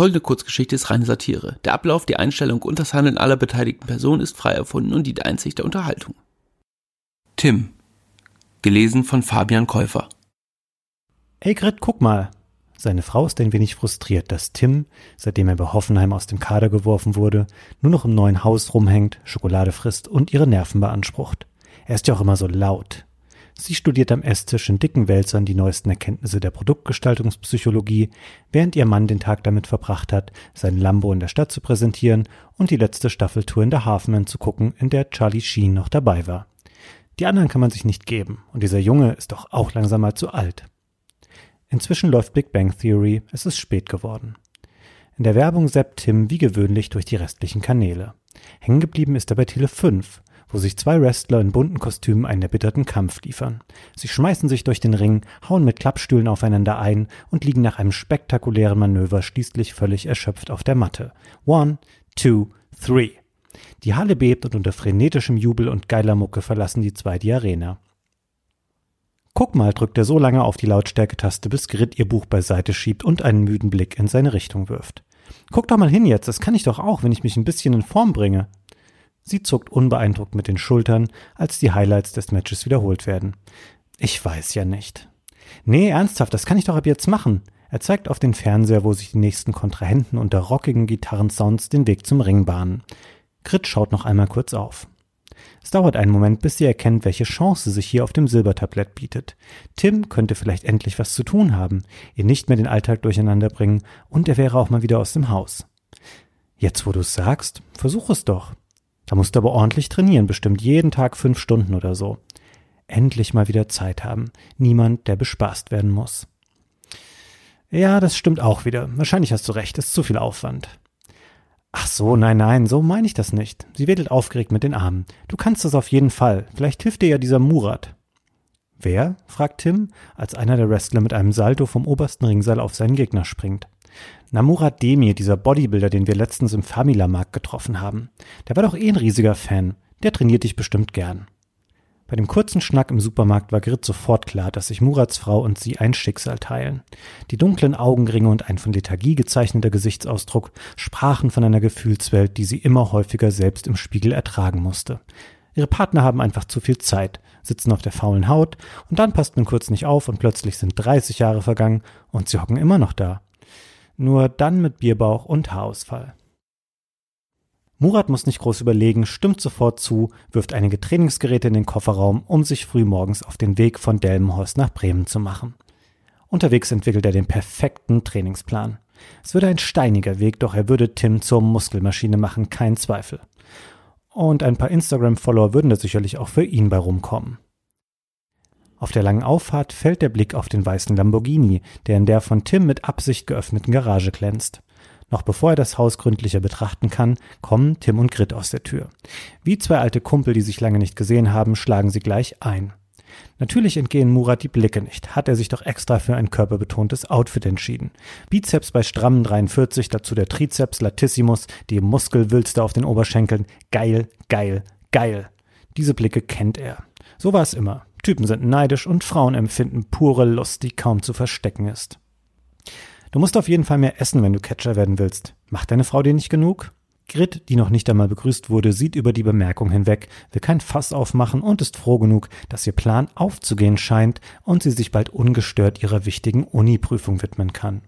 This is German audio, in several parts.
Folgende Kurzgeschichte ist reine Satire. Der Ablauf, die Einstellung und das Handeln aller beteiligten Personen ist frei erfunden und dient einzig der Unterhaltung. Tim. Gelesen von Fabian Käufer. Ey Grit, guck mal. Seine Frau ist ein wenig frustriert, dass Tim, seitdem er bei Hoffenheim aus dem Kader geworfen wurde, nur noch im neuen Haus rumhängt, Schokolade frisst und ihre Nerven beansprucht. Er ist ja auch immer so laut. Sie studiert am Esstisch in dicken Wälzern die neuesten Erkenntnisse der Produktgestaltungspsychologie, während ihr Mann den Tag damit verbracht hat, sein Lambo in der Stadt zu präsentieren und die letzte Staffeltour in der Halfman zu gucken, in der Charlie Sheen noch dabei war. Die anderen kann man sich nicht geben und dieser Junge ist doch auch langsam mal zu alt. Inzwischen läuft Big Bang Theory, es ist spät geworden. In der Werbung zappt Tim wie gewöhnlich durch die restlichen Kanäle. Hängen geblieben ist er bei Tele 5, wo sich 2 Wrestler in bunten Kostümen einen erbitterten Kampf liefern. Sie schmeißen sich durch den Ring, hauen mit Klappstühlen aufeinander ein und liegen nach einem spektakulären Manöver schließlich völlig erschöpft auf der Matte. 1, 2, 3. Die Halle bebt und unter frenetischem Jubel und geiler Mucke verlassen die 2 die Arena. Guck mal, drückt er so lange auf die Lautstärke-Taste, bis Grit ihr Buch beiseite schiebt und einen müden Blick in seine Richtung wirft. Guck doch mal hin jetzt, das kann ich doch auch, wenn ich mich ein bisschen in Form bringe. Sie zuckt unbeeindruckt mit den Schultern, als die Highlights des Matches wiederholt werden. Ich weiß ja nicht. Nee, ernsthaft, das kann ich doch ab jetzt machen. Er zeigt auf den Fernseher, wo sich die nächsten Kontrahenten unter rockigen Gitarrensounds den Weg zum Ring bahnen. Grit schaut noch einmal kurz auf. Es dauert einen Moment, bis sie erkennt, welche Chance sich hier auf dem Silbertablett bietet. Tim könnte vielleicht endlich was zu tun haben, ihr nicht mehr den Alltag durcheinander bringen und er wäre auch mal wieder aus dem Haus. Jetzt, wo du es sagst, versuch es doch. Da musst du aber ordentlich trainieren, bestimmt jeden Tag 5 Stunden oder so. Endlich mal wieder Zeit haben. Niemand, der bespaßt werden muss. Ja, das stimmt auch wieder. Wahrscheinlich hast du recht, ist zu viel Aufwand. Ach so, nein, so meine ich das nicht. Sie wedelt aufgeregt mit den Armen. Du kannst das auf jeden Fall. Vielleicht hilft dir ja dieser Murat. Wer? Fragt Tim, als einer der Wrestler mit einem Salto vom obersten Ringseil auf seinen Gegner springt. Na, Murat Demir, dieser Bodybuilder, den wir letztens im Famila-Markt getroffen haben. Der war doch ein riesiger Fan. Der trainiert dich bestimmt gern. Bei dem kurzen Schnack im Supermarkt war Grit sofort klar, dass sich Murats Frau und sie ein Schicksal teilen. Die dunklen Augenringe und ein von Lethargie gezeichneter Gesichtsausdruck sprachen von einer Gefühlswelt, die sie immer häufiger selbst im Spiegel ertragen musste. Ihre Partner haben einfach zu viel Zeit, sitzen auf der faulen Haut und dann passt man kurz nicht auf und plötzlich sind 30 Jahre vergangen und sie hocken immer noch da. Nur dann mit Bierbauch und Haarausfall. Murat muss nicht groß überlegen, stimmt sofort zu, wirft einige Trainingsgeräte in den Kofferraum, um sich frühmorgens auf den Weg von Delmenhorst nach Bremen zu machen. Unterwegs entwickelt er den perfekten Trainingsplan. Es würde ein steiniger Weg, doch er würde Tim zur Muskelmaschine machen, kein Zweifel. Und ein paar Instagram-Follower würden da sicherlich auch für ihn bei rumkommen. Auf der langen Auffahrt fällt der Blick auf den weißen Lamborghini, der in der von Tim mit Absicht geöffneten Garage glänzt. Noch bevor er das Haus gründlicher betrachten kann, kommen Tim und Grit aus der Tür. Wie 2 alte Kumpel, die sich lange nicht gesehen haben, schlagen sie gleich ein. Natürlich entgehen Murat die Blicke nicht, hat er sich doch extra für ein körperbetontes Outfit entschieden. Bizeps bei strammen 43, dazu der Trizeps latissimus, die Muskelwülste auf den Oberschenkeln. Geil, geil, geil. Diese Blicke kennt er. So war es immer. Typen sind neidisch und Frauen empfinden pure Lust, die kaum zu verstecken ist. Du musst auf jeden Fall mehr essen, wenn du Catcher werden willst. Macht deine Frau dir nicht genug? Grit, die noch nicht einmal begrüßt wurde, sieht über die Bemerkung hinweg, will kein Fass aufmachen und ist froh genug, dass ihr Plan aufzugehen scheint und sie sich bald ungestört ihrer wichtigen Uni-Prüfung widmen kann.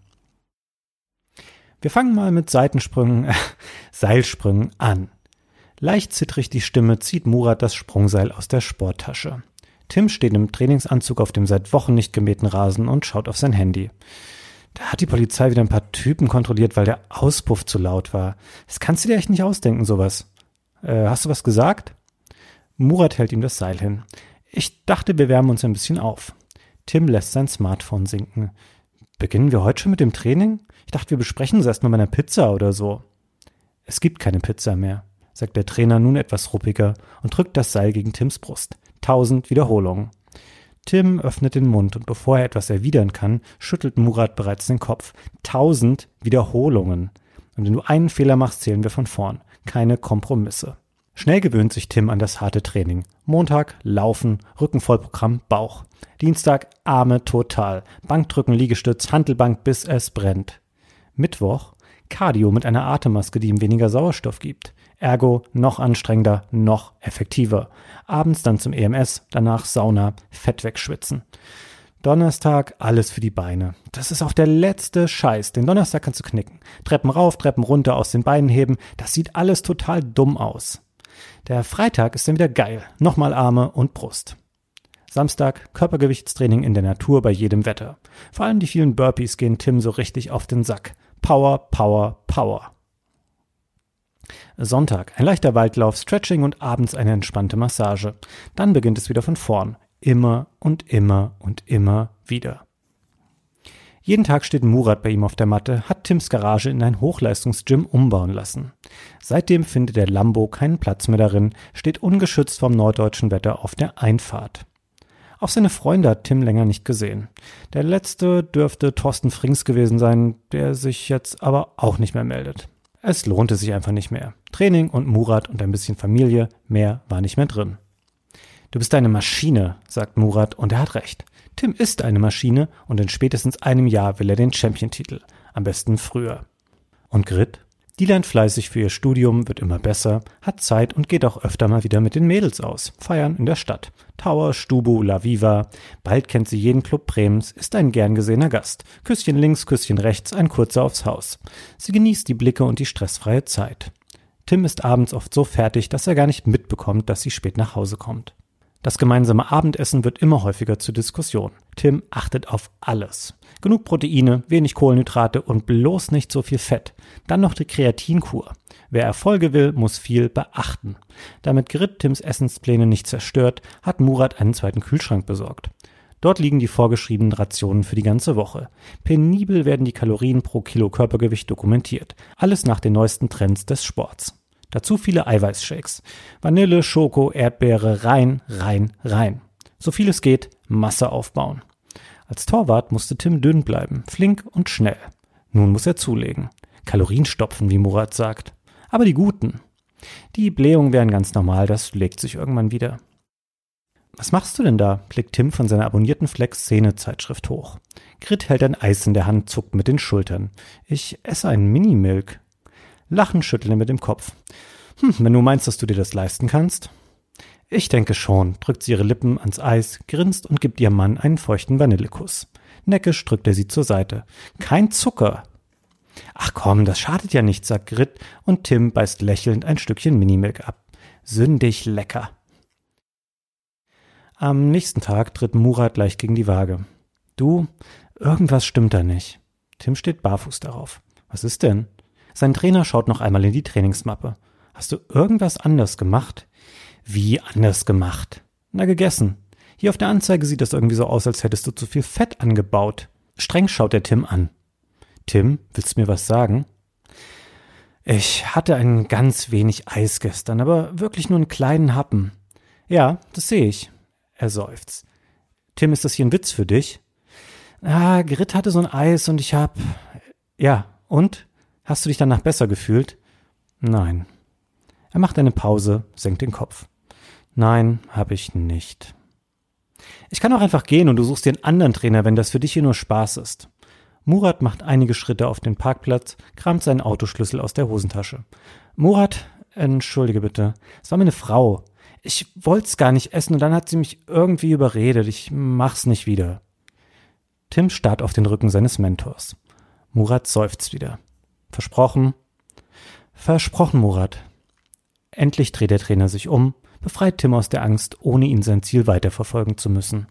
Wir fangen mal mit Seilsprüngen an. Leicht zittrig die Stimme zieht Murat das Sprungseil aus der Sporttasche. Tim steht im Trainingsanzug auf dem seit Wochen nicht gemähten Rasen und schaut auf sein Handy. Da hat die Polizei wieder ein paar Typen kontrolliert, weil der Auspuff zu laut war. Das kannst du dir echt nicht ausdenken, sowas. Hast du was gesagt? Murat hält ihm das Seil hin. Ich dachte, wir wärmen uns ein bisschen auf. Tim lässt sein Smartphone sinken. Beginnen wir heute schon mit dem Training? Ich dachte, wir besprechen es erst mal bei einer Pizza oder so. Es gibt keine Pizza mehr, sagt der Trainer nun etwas ruppiger und drückt das Seil gegen Tims Brust. 1000 Wiederholungen. Tim öffnet den Mund und bevor er etwas erwidern kann, schüttelt Murat bereits den Kopf. 1000 Wiederholungen. Und wenn du einen Fehler machst, zählen wir von vorn. Keine Kompromisse. Schnell gewöhnt sich Tim an das harte Training. Montag, Laufen, Rückenvollprogramm, Bauch. Dienstag, Arme total. Bankdrücken, Liegestütz, Hantelbank, bis es brennt. Mittwoch, Cardio mit einer Atemmaske, die ihm weniger Sauerstoff gibt. Ergo noch anstrengender, noch effektiver. Abends dann zum EMS, danach Sauna, Fett wegschwitzen. Donnerstag, alles für die Beine. Das ist auch der letzte Scheiß. Den Donnerstag kannst du knicken. Treppen rauf, Treppen runter, aus den Beinen heben. Das sieht alles total dumm aus. Der Freitag ist dann wieder geil. Nochmal Arme und Brust. Samstag, Körpergewichtstraining in der Natur bei jedem Wetter. Vor allem die vielen Burpees gehen Tim so richtig auf den Sack. Power, Power, Power. Sonntag, ein leichter Waldlauf, Stretching und abends eine entspannte Massage. Dann beginnt es wieder von vorn. Immer und immer und immer wieder. Jeden Tag steht Murat bei ihm auf der Matte, hat Tims Garage in ein Hochleistungsgym umbauen lassen. Seitdem findet der Lambo keinen Platz mehr darin, steht ungeschützt vom norddeutschen Wetter auf der Einfahrt. Auch seine Freunde hat Tim länger nicht gesehen. Der letzte dürfte Thorsten Frings gewesen sein, der sich jetzt aber auch nicht mehr meldet. Es lohnte sich einfach nicht mehr. Training und Murat und ein bisschen Familie, mehr war nicht mehr drin. Du bist eine Maschine, sagt Murat, und er hat recht. Tim ist eine Maschine und in spätestens einem Jahr will er den Champion-Titel. Am besten früher. Und Grit? Die lernt fleißig für ihr Studium, wird immer besser, hat Zeit und geht auch öfter mal wieder mit den Mädels aus. Feiern in der Stadt. Tower, Stubu, La Viva. Bald kennt sie jeden Club Bremens, ist ein gern gesehener Gast. Küsschen links, Küsschen rechts, ein kurzer aufs Haus. Sie genießt die Blicke und die stressfreie Zeit. Tim ist abends oft so fertig, dass er gar nicht mitbekommt, dass sie spät nach Hause kommt. Das gemeinsame Abendessen wird immer häufiger zur Diskussion. Tim achtet auf alles. Genug Proteine, wenig Kohlenhydrate und bloß nicht so viel Fett. Dann noch die Kreatinkur. Wer Erfolge will, muss viel beachten. Damit Grit Tims Essenspläne nicht zerstört, hat Murat einen zweiten Kühlschrank besorgt. Dort liegen die vorgeschriebenen Rationen für die ganze Woche. Penibel werden die Kalorien pro Kilo Körpergewicht dokumentiert. Alles nach den neuesten Trends des Sports. Dazu viele Eiweißshakes. Vanille, Schoko, Erdbeere, rein, rein, rein. So viel es geht, Masse aufbauen. Als Torwart musste Tim dünn bleiben, flink und schnell. Nun muss er zulegen. Kalorien stopfen, wie Murat sagt. Aber die guten. Die Blähungen wären ganz normal, das legt sich irgendwann wieder. Was machst du denn da? Blickt Tim von seiner abonnierten Flex-Szene-Zeitschrift hoch. Grit hält ein Eis in der Hand, zuckt mit den Schultern. Ich esse einen Mini-Milk. Lachen schütteln er mit dem Kopf. Wenn du meinst, dass du dir das leisten kannst? Ich denke schon, drückt sie ihre Lippen ans Eis, grinst und gibt ihrem Mann einen feuchten Vanillekuss. Neckisch drückt er sie zur Seite. Kein Zucker. Ach komm, das schadet ja nicht, sagt Grit und Tim beißt lächelnd ein Stückchen Minimilk ab. Sündig lecker. Am nächsten Tag tritt Murat leicht gegen die Waage. Du, irgendwas stimmt da nicht. Tim steht barfuß darauf. Was ist denn? Sein Trainer schaut noch einmal in die Trainingsmappe. Hast du irgendwas anders gemacht? Wie anders gemacht? Na, gegessen. Hier auf der Anzeige sieht das irgendwie so aus, als hättest du zu viel Fett angebaut. Streng schaut der Tim an. Tim, willst du mir was sagen? Ich hatte ein ganz wenig Eis gestern, aber wirklich nur einen kleinen Happen. Ja, das sehe ich. Er seufzt. Tim, ist das hier ein Witz für dich? Grit hatte so ein Eis und ich hab... Ja, und? Hast du dich danach besser gefühlt? Nein. Er macht eine Pause, senkt den Kopf. Nein, habe ich nicht. Ich kann auch einfach gehen und du suchst dir einen anderen Trainer, wenn das für dich hier nur Spaß ist. Murat macht einige Schritte auf den Parkplatz, kramt seinen Autoschlüssel aus der Hosentasche. Murat, entschuldige bitte, es war meine Frau. Ich wollt's gar nicht essen und dann hat sie mich irgendwie überredet. Ich mach's nicht wieder. Tim starrt auf den Rücken seines Mentors. Murat seufzt wieder. Versprochen? Versprochen, Murat. Endlich dreht der Trainer sich um, befreit Tim aus der Angst, ohne ihn sein Ziel weiterverfolgen zu müssen.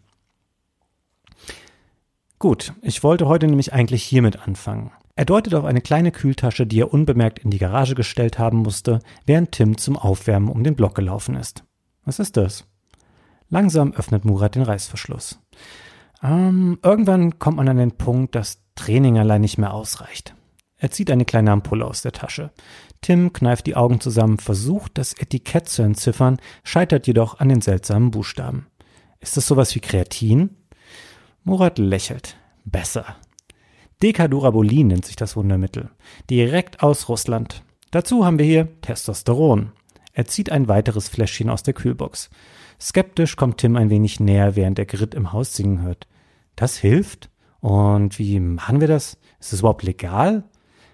Gut, ich wollte heute nämlich eigentlich hiermit anfangen. Er deutet auf eine kleine Kühltasche, die er unbemerkt in die Garage gestellt haben musste, während Tim zum Aufwärmen um den Block gelaufen ist. Was ist das? Langsam öffnet Murat den Reißverschluss. Irgendwann kommt man an den Punkt, dass Training allein nicht mehr ausreicht. Er zieht eine kleine Ampulle aus der Tasche. Tim kneift die Augen zusammen, versucht, das Etikett zu entziffern, scheitert jedoch an den seltsamen Buchstaben. Ist das sowas wie Kreatin? Murat lächelt. Besser. Decadurabolin nennt sich das Wundermittel. Direkt aus Russland. Dazu haben wir hier Testosteron. Er zieht ein weiteres Fläschchen aus der Kühlbox. Skeptisch kommt Tim ein wenig näher, während er Grit im Haus singen hört. Das hilft? Und wie machen wir das? Ist es überhaupt legal?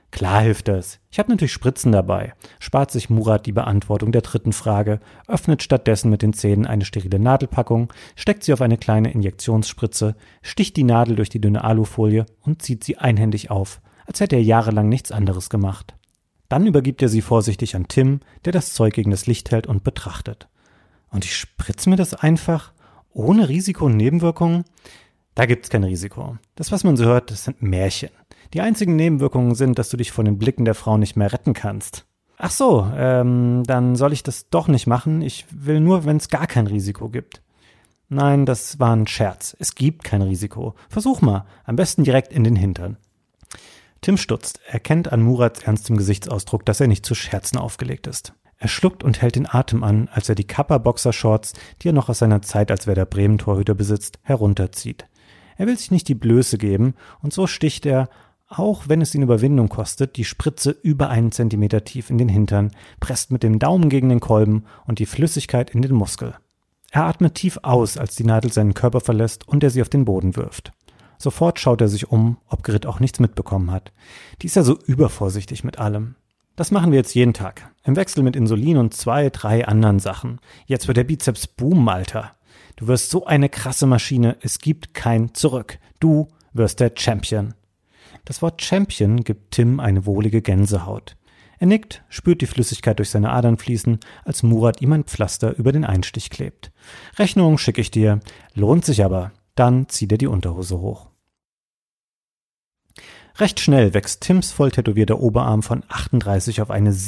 Klar hilft das. Ich habe natürlich Spritzen dabei. Spart sich Murat die Beantwortung der dritten Frage, öffnet stattdessen mit den Zähnen eine sterile Nadelpackung, steckt sie auf eine kleine Injektionsspritze, sticht die Nadel durch die dünne Alufolie und zieht sie einhändig auf, als hätte er jahrelang nichts anderes gemacht. Dann übergibt er sie vorsichtig an Tim, der das Zeug gegen das Licht hält und betrachtet. Und ich spritze mir das einfach, ohne Risiko und Nebenwirkungen? Da gibt's kein Risiko. Das, was man so hört, das sind Märchen. Die einzigen Nebenwirkungen sind, dass du dich von den Blicken der Frau nicht mehr retten kannst. Ach so, dann soll ich das doch nicht machen. Ich will nur, wenn es gar kein Risiko gibt. Nein, das war ein Scherz. Es gibt kein Risiko. Versuch mal. Am besten direkt in den Hintern. Tim stutzt. Er erkennt an Murats ernstem Gesichtsausdruck, dass er nicht zu Scherzen aufgelegt ist. Er schluckt und hält den Atem an, als er die Kappa-Boxershorts, die er noch aus seiner Zeit als Werder Bremen-Torhüter besitzt, herunterzieht. Er will sich nicht die Blöße geben und so sticht er, auch wenn es ihn Überwindung kostet, die Spritze über 1 Zentimeter tief in den Hintern, presst mit dem Daumen gegen den Kolben und die Flüssigkeit in den Muskel. Er atmet tief aus, als die Nadel seinen Körper verlässt und er sie auf den Boden wirft. Sofort schaut er sich um, ob Grit auch nichts mitbekommen hat. Die ist ja so übervorsichtig mit allem. Das machen wir jetzt jeden Tag. Im Wechsel mit Insulin und 2, 3 anderen Sachen. Jetzt wird der Bizeps boomen, Alter. Du wirst so eine krasse Maschine, es gibt kein Zurück. Du wirst der Champion. Das Wort Champion gibt Tim eine wohlige Gänsehaut. Er nickt, spürt die Flüssigkeit durch seine Adern fließen, als Murat ihm ein Pflaster über den Einstich klebt. Rechnung schicke ich dir, lohnt sich aber. Dann zieht er die Unterhose hoch. Recht schnell wächst Tims voll tätowierter Oberarm von 38 auf eine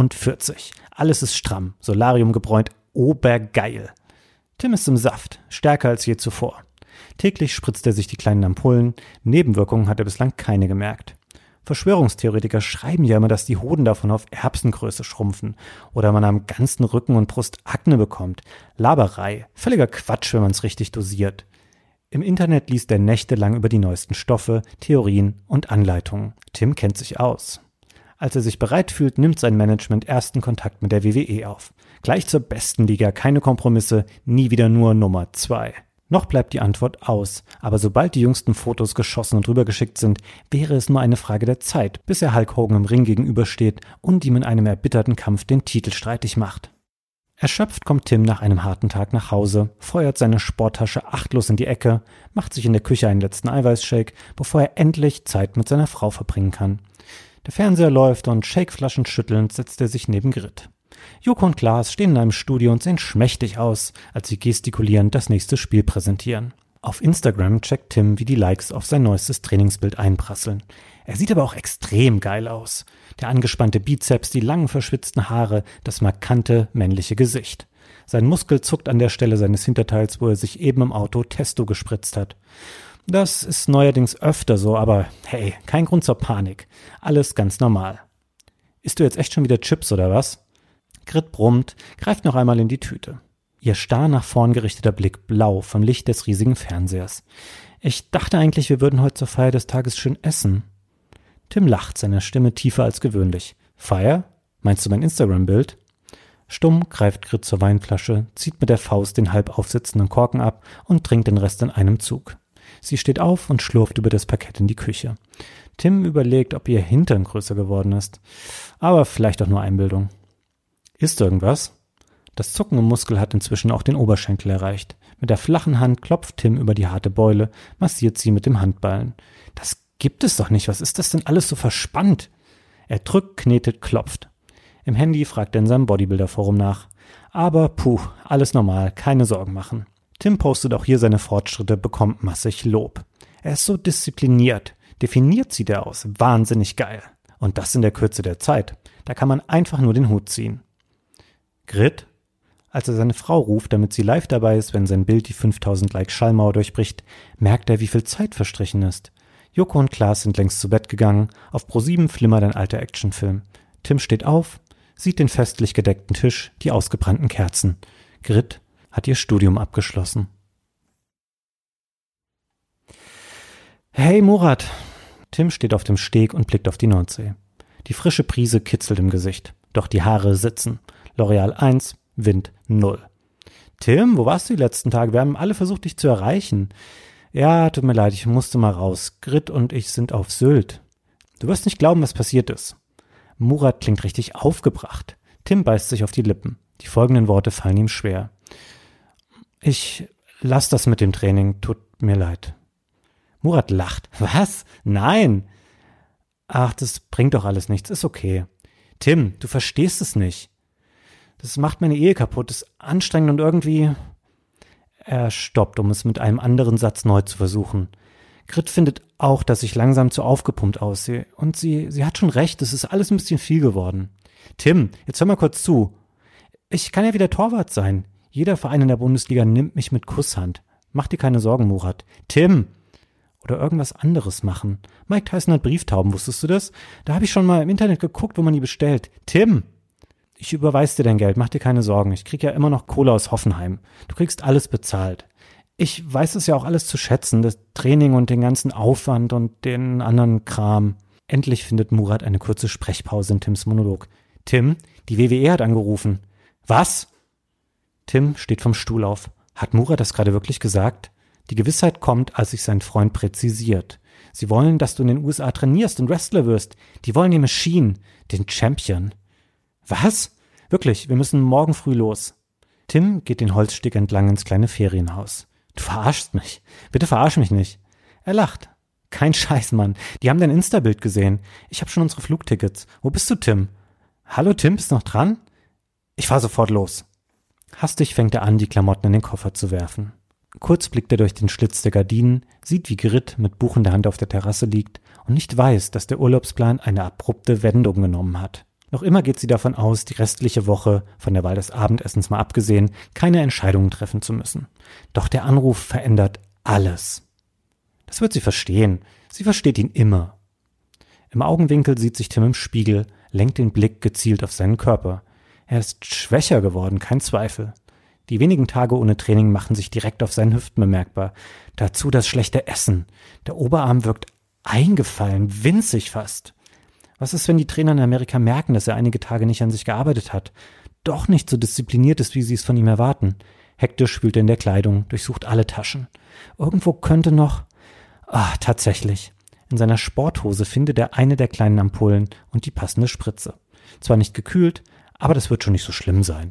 47. Alles ist stramm, Solarium gebräunt, obergeil. Tim ist im Saft, stärker als je zuvor. Täglich spritzt er sich die kleinen Ampullen, Nebenwirkungen hat er bislang keine gemerkt. Verschwörungstheoretiker schreiben ja immer, dass die Hoden davon auf Erbsengröße schrumpfen oder man am ganzen Rücken und Brust Akne bekommt. Laberei, völliger Quatsch, wenn man es richtig dosiert. Im Internet liest er nächtelang über die neuesten Stoffe, Theorien und Anleitungen. Tim kennt sich aus. Als er sich bereit fühlt, nimmt sein Management ersten Kontakt mit der WWE auf. Gleich zur besten Liga, keine Kompromisse, nie wieder nur Nummer 2. Noch bleibt die Antwort aus, aber sobald die jüngsten Fotos geschossen und rübergeschickt sind, wäre es nur eine Frage der Zeit, bis er Hulk Hogan im Ring gegenübersteht und ihm in einem erbitterten Kampf den Titel streitig macht. Erschöpft kommt Tim nach einem harten Tag nach Hause, feuert seine Sporttasche achtlos in die Ecke, macht sich in der Küche einen letzten Eiweißshake, bevor er endlich Zeit mit seiner Frau verbringen kann. Der Fernseher läuft und Shakeflaschen schüttelnd setzt er sich neben Grit. Joko und Klaas stehen in einem Studio und sehen schmächtig aus, als sie gestikulierend das nächste Spiel präsentieren. Auf Instagram checkt Tim, wie die Likes auf sein neuestes Trainingsbild einprasseln. Er sieht aber auch extrem geil aus. Der angespannte Bizeps, die langen verschwitzten Haare, das markante männliche Gesicht. Sein Muskel zuckt an der Stelle seines Hinterteils, wo er sich eben im Auto Testo gespritzt hat. Das ist neuerdings öfter so, aber hey, kein Grund zur Panik. Alles ganz normal. Isst du jetzt echt schon wieder Chips oder was? Grit brummt, greift noch einmal in die Tüte. Ihr starr nach vorn gerichteter Blick blau vom Licht des riesigen Fernsehers. Ich dachte eigentlich, wir würden heute zur Feier des Tages schön essen. Tim lacht, seine Stimme tiefer als gewöhnlich. Feier? Meinst du mein Instagram-Bild? Stumm greift Grit zur Weinflasche, zieht mit der Faust den halb aufsitzenden Korken ab und trinkt den Rest in einem Zug. Sie steht auf und schlurft über das Parkett in die Küche. Tim überlegt, ob ihr Hintern größer geworden ist. Aber vielleicht auch nur Einbildung. Ist irgendwas? Das Zucken im Muskel hat inzwischen auch den Oberschenkel erreicht. Mit der flachen Hand klopft Tim über die harte Beule, massiert sie mit dem Handballen. Das gibt es doch nicht, was ist das denn alles so verspannt? Er drückt, knetet, klopft. Im Handy fragt er in seinem Bodybuilder-Forum nach. Aber alles normal, keine Sorgen machen. Tim postet auch hier seine Fortschritte, bekommt massig Lob. Er ist so diszipliniert. Definiert sieht er aus. Wahnsinnig geil. Und das in der Kürze der Zeit. Da kann man einfach nur den Hut ziehen. Grit? Als er seine Frau ruft, damit sie live dabei ist, wenn sein Bild die 5000 Like-Schallmauer durchbricht, merkt er, wie viel Zeit verstrichen ist. Joko und Klaas sind längst zu Bett gegangen. Auf Pro7 flimmert ein alter Actionfilm. Tim steht auf, sieht den festlich gedeckten Tisch, die ausgebrannten Kerzen. Grit hat ihr Studium abgeschlossen. Hey Murat! Tim steht auf dem Steg und blickt auf die Nordsee. Die frische Brise kitzelt im Gesicht. Doch die Haare sitzen. L'Oreal 1, Wind 0. Tim, wo warst du die letzten Tage? Wir haben alle versucht, dich zu erreichen. Ja, tut mir leid, ich musste mal raus. Grit und ich sind auf Sylt. Du wirst nicht glauben, was passiert ist. Murat klingt richtig aufgebracht. Tim beißt sich auf die Lippen. Die folgenden Worte fallen ihm schwer. Ich lass das mit dem Training, tut mir leid. Murat lacht. Was? Nein! Ach, das bringt doch alles nichts, ist okay. Tim, du verstehst es nicht. Das macht meine Ehe kaputt, ist anstrengend und irgendwie... Er stoppt, um es mit einem anderen Satz neu zu versuchen. Grit findet auch, dass ich langsam zu aufgepumpt aussehe. Und sie hat schon recht, es ist alles ein bisschen viel geworden. Tim, jetzt hör mal kurz zu. Ich kann ja wieder Torwart sein. Jeder Verein in der Bundesliga nimmt mich mit Kusshand. Mach dir keine Sorgen, Murat. Tim! Oder irgendwas anderes machen. Mike Tyson hat Brieftauben, wusstest du das? Da habe ich schon mal im Internet geguckt, wo man die bestellt. Tim! Ich überweis dir dein Geld, mach dir keine Sorgen. Ich krieg ja immer noch Kohle aus Hoffenheim. Du kriegst alles bezahlt. Ich weiß es ja auch alles zu schätzen, das Training und den ganzen Aufwand und den anderen Kram. Endlich findet Murat eine kurze Sprechpause in Tims Monolog. Tim, die WWE hat angerufen. Was? Tim steht vom Stuhl auf. Hat Murat das gerade wirklich gesagt? Die Gewissheit kommt, als sich sein Freund präzisiert. Sie wollen, dass du in den USA trainierst und Wrestler wirst. Die wollen die Machine, den Champion. Was? Wirklich, wir müssen morgen früh los. Tim geht den Holzsteg entlang ins kleine Ferienhaus. Du verarschst mich. Bitte verarsch mich nicht. Er lacht. Kein Scheiß, Mann. Die haben dein Insta-Bild gesehen. Ich habe schon unsere Flugtickets. Wo bist du, Tim? Hallo, Tim, bist noch dran? Ich fahr sofort los. Hastig fängt er an, die Klamotten in den Koffer zu werfen. Kurz blickt er durch den Schlitz der Gardinen, sieht, wie Grit mit Buch in der Hand auf der Terrasse liegt und nicht weiß, dass der Urlaubsplan eine abrupte Wendung genommen hat. Noch immer geht sie davon aus, die restliche Woche, von der Wahl des Abendessens mal abgesehen, keine Entscheidungen treffen zu müssen. Doch der Anruf verändert alles. Das wird sie verstehen. Sie versteht ihn immer. Im Augenwinkel sieht sich Tim im Spiegel, lenkt den Blick gezielt auf seinen Körper. Er ist schwächer geworden, kein Zweifel. Die wenigen Tage ohne Training machen sich direkt auf seinen Hüften bemerkbar. Dazu das schlechte Essen. Der Oberarm wirkt eingefallen, winzig fast. Was ist, wenn die Trainer in Amerika merken, dass er einige Tage nicht an sich gearbeitet hat? Doch nicht so diszipliniert ist, wie sie es von ihm erwarten. Hektisch wühlt er in der Kleidung, durchsucht alle Taschen. Irgendwo könnte noch... tatsächlich. In seiner Sporthose findet er eine der kleinen Ampullen und die passende Spritze. Zwar nicht gekühlt, aber das wird schon nicht so schlimm sein.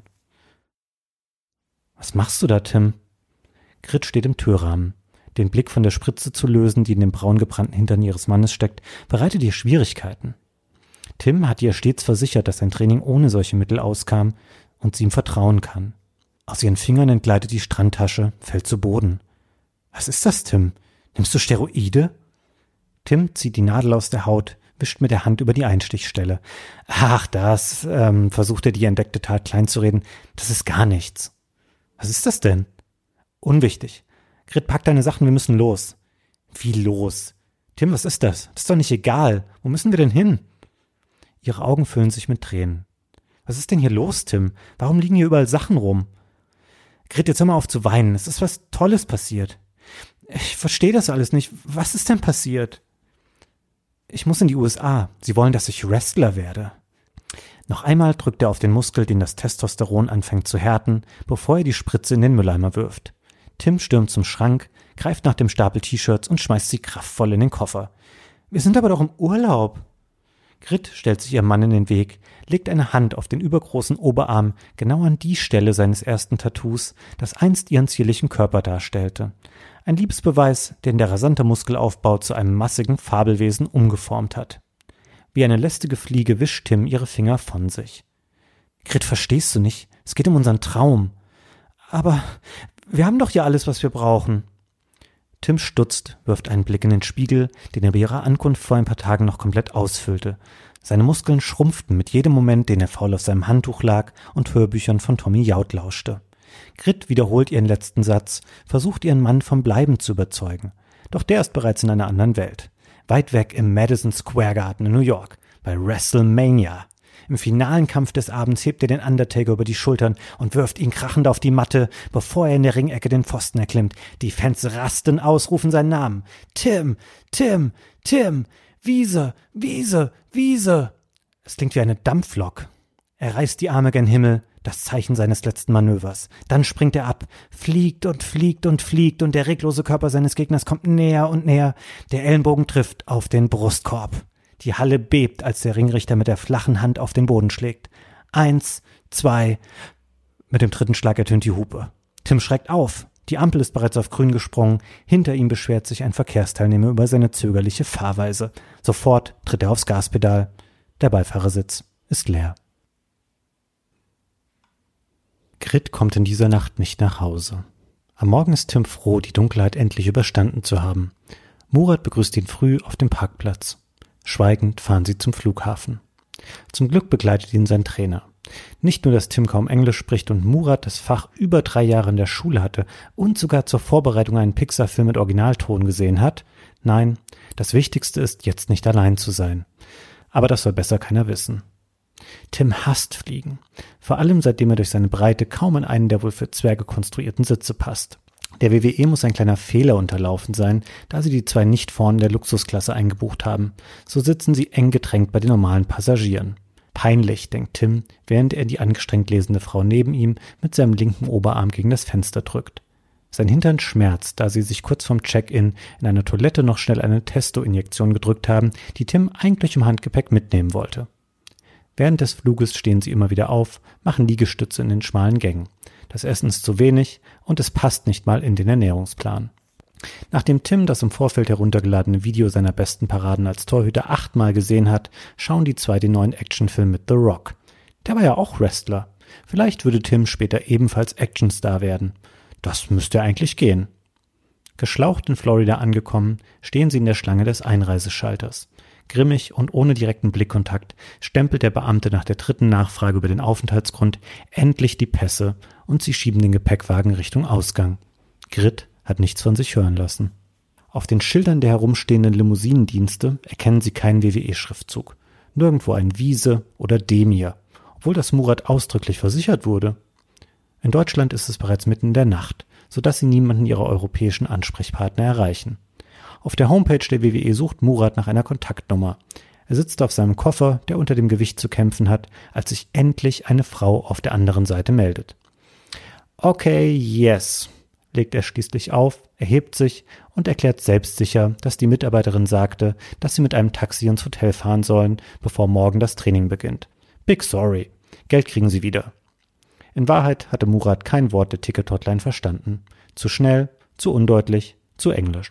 Was machst du da, Tim? Grit steht im Türrahmen. Den Blick von der Spritze zu lösen, die in dem braun gebrannten Hintern ihres Mannes steckt, bereitet ihr Schwierigkeiten. Tim hat ihr stets versichert, dass sein Training ohne solche Mittel auskam und sie ihm vertrauen kann. Aus ihren Fingern entgleitet die Strandtasche, fällt zu Boden. Was ist das, Tim? Nimmst du Steroide? Tim zieht die Nadel aus der Haut, wischt mit der Hand über die Einstichstelle. Ach, das, versucht er die entdeckte Tat kleinzureden. Das ist gar nichts. Was ist das denn? Unwichtig. Grit, pack deine Sachen, wir müssen los. Wie los? Tim, was ist das? Das ist doch nicht egal. Wo müssen wir denn hin? Ihre Augen füllen sich mit Tränen. Was ist denn hier los, Tim? Warum liegen hier überall Sachen rum? Grit, jetzt hör mal auf zu weinen. Es ist was Tolles passiert. Ich verstehe das alles nicht. Was ist denn passiert? Ich muss in die USA. Sie wollen, dass ich Wrestler werde. Noch einmal drückt er auf den Muskel, den das Testosteron anfängt zu härten, bevor er die Spritze in den Mülleimer wirft. Tim stürmt zum Schrank, greift nach dem Stapel T-Shirts und schmeißt sie kraftvoll in den Koffer. Wir sind aber doch im Urlaub. Grit stellt sich ihrem Mann in den Weg, legt eine Hand auf den übergroßen Oberarm, genau an die Stelle seines ersten Tattoos, das einst ihren zierlichen Körper darstellte. Ein Liebesbeweis, den der rasante Muskelaufbau zu einem massigen Fabelwesen umgeformt hat. Wie eine lästige Fliege wischt Tim ihre Finger von sich. Grit, verstehst du nicht? Es geht um unseren Traum. Aber wir haben doch hier alles, was wir brauchen. Tim stutzt, wirft einen Blick in den Spiegel, den er bei ihrer Ankunft vor ein paar Tagen noch komplett ausfüllte. Seine Muskeln schrumpften mit jedem Moment, den er faul auf seinem Handtuch lag und Hörbüchern von Tommy Jaud lauschte. Grit wiederholt ihren letzten Satz, versucht ihren Mann vom Bleiben zu überzeugen. Doch der ist bereits in einer anderen Welt. Weit weg im Madison Square Garden in New York, bei WrestleMania. Im finalen Kampf des Abends hebt er den Undertaker über die Schultern und wirft ihn krachend auf die Matte, bevor er in der Ringecke den Pfosten erklimmt. Die Fans rasten aus, rufen seinen Namen. Tim, Tim, Tim, Wiese, Wiese, Wiese. Es klingt wie eine Dampflok. Er reißt die Arme gen Himmel, das Zeichen seines letzten Manövers. Dann springt er ab, fliegt und fliegt und fliegt und der reglose Körper seines Gegners kommt näher und näher. Der Ellenbogen trifft auf den Brustkorb. Die Halle bebt, als der Ringrichter mit der flachen Hand auf den Boden schlägt. 1, 2. Mit dem dritten Schlag ertönt die Hupe. Tim schreckt auf. Die Ampel ist bereits auf grün gesprungen. Hinter ihm beschwert sich ein Verkehrsteilnehmer über seine zögerliche Fahrweise. Sofort tritt er aufs Gaspedal. Der Beifahrersitz ist leer. Grit kommt in dieser Nacht nicht nach Hause. Am Morgen ist Tim froh, die Dunkelheit endlich überstanden zu haben. Murat begrüßt ihn früh auf dem Parkplatz. Schweigend fahren sie zum Flughafen. Zum Glück begleitet ihn sein Trainer. Nicht nur, dass Tim kaum Englisch spricht und Murat das Fach über 3 Jahre in der Schule hatte und sogar zur Vorbereitung einen Pixar-Film mit Originalton gesehen hat. Nein, das Wichtigste ist, jetzt nicht allein zu sein. Aber das soll besser keiner wissen. Tim hasst Fliegen. Vor allem, seitdem er durch seine Breite kaum in einen der wohl für Zwerge konstruierten Sitze passt. Der WWE muss ein kleiner Fehler unterlaufen sein, da sie die 2 nicht vorne der Luxusklasse eingebucht haben. So sitzen sie eng gedrängt bei den normalen Passagieren. Peinlich, denkt Tim, während er die angestrengt lesende Frau neben ihm mit seinem linken Oberarm gegen das Fenster drückt. Sein Hintern schmerzt, da sie sich kurz vorm Check-in in einer Toilette noch schnell eine Testo-Injektion gedrückt haben, die Tim eigentlich im Handgepäck mitnehmen wollte. Während des Fluges stehen sie immer wieder auf, machen Liegestütze in den schmalen Gängen. Das Essen ist zu wenig und es passt nicht mal in den Ernährungsplan. Nachdem Tim das im Vorfeld heruntergeladene Video seiner besten Paraden als Torhüter 8-mal gesehen hat, schauen die 2 den neuen Actionfilm mit The Rock. Der war ja auch Wrestler. Vielleicht würde Tim später ebenfalls Actionstar werden. Das müsste eigentlich gehen. Geschlaucht in Florida angekommen, stehen sie in der Schlange des Einreiseschalters. Grimmig und ohne direkten Blickkontakt stempelt der Beamte nach der 3. Nachfrage über den Aufenthaltsgrund endlich die Pässe und sie schieben den Gepäckwagen Richtung Ausgang. Grit hat nichts von sich hören lassen. Auf den Schildern der herumstehenden Limousinendienste erkennen sie keinen WWE-Schriftzug. Nirgendwo ein Wiese oder Demir, obwohl das Murat ausdrücklich versichert wurde. In Deutschland ist es bereits mitten in der Nacht, sodass sie niemanden ihrer europäischen Ansprechpartner erreichen. Auf der Homepage der WWE sucht Murat nach einer Kontaktnummer. Er sitzt auf seinem Koffer, der unter dem Gewicht zu kämpfen hat, als sich endlich eine Frau auf der anderen Seite meldet. Okay, yes, legt er schließlich auf, erhebt sich und erklärt selbstsicher, dass die Mitarbeiterin sagte, dass sie mit einem Taxi ins Hotel fahren sollen, bevor morgen das Training beginnt. Big sorry, Geld kriegen sie wieder. In Wahrheit hatte Murat kein Wort der Ticket-Hotline verstanden. Zu schnell, zu undeutlich, zu englisch.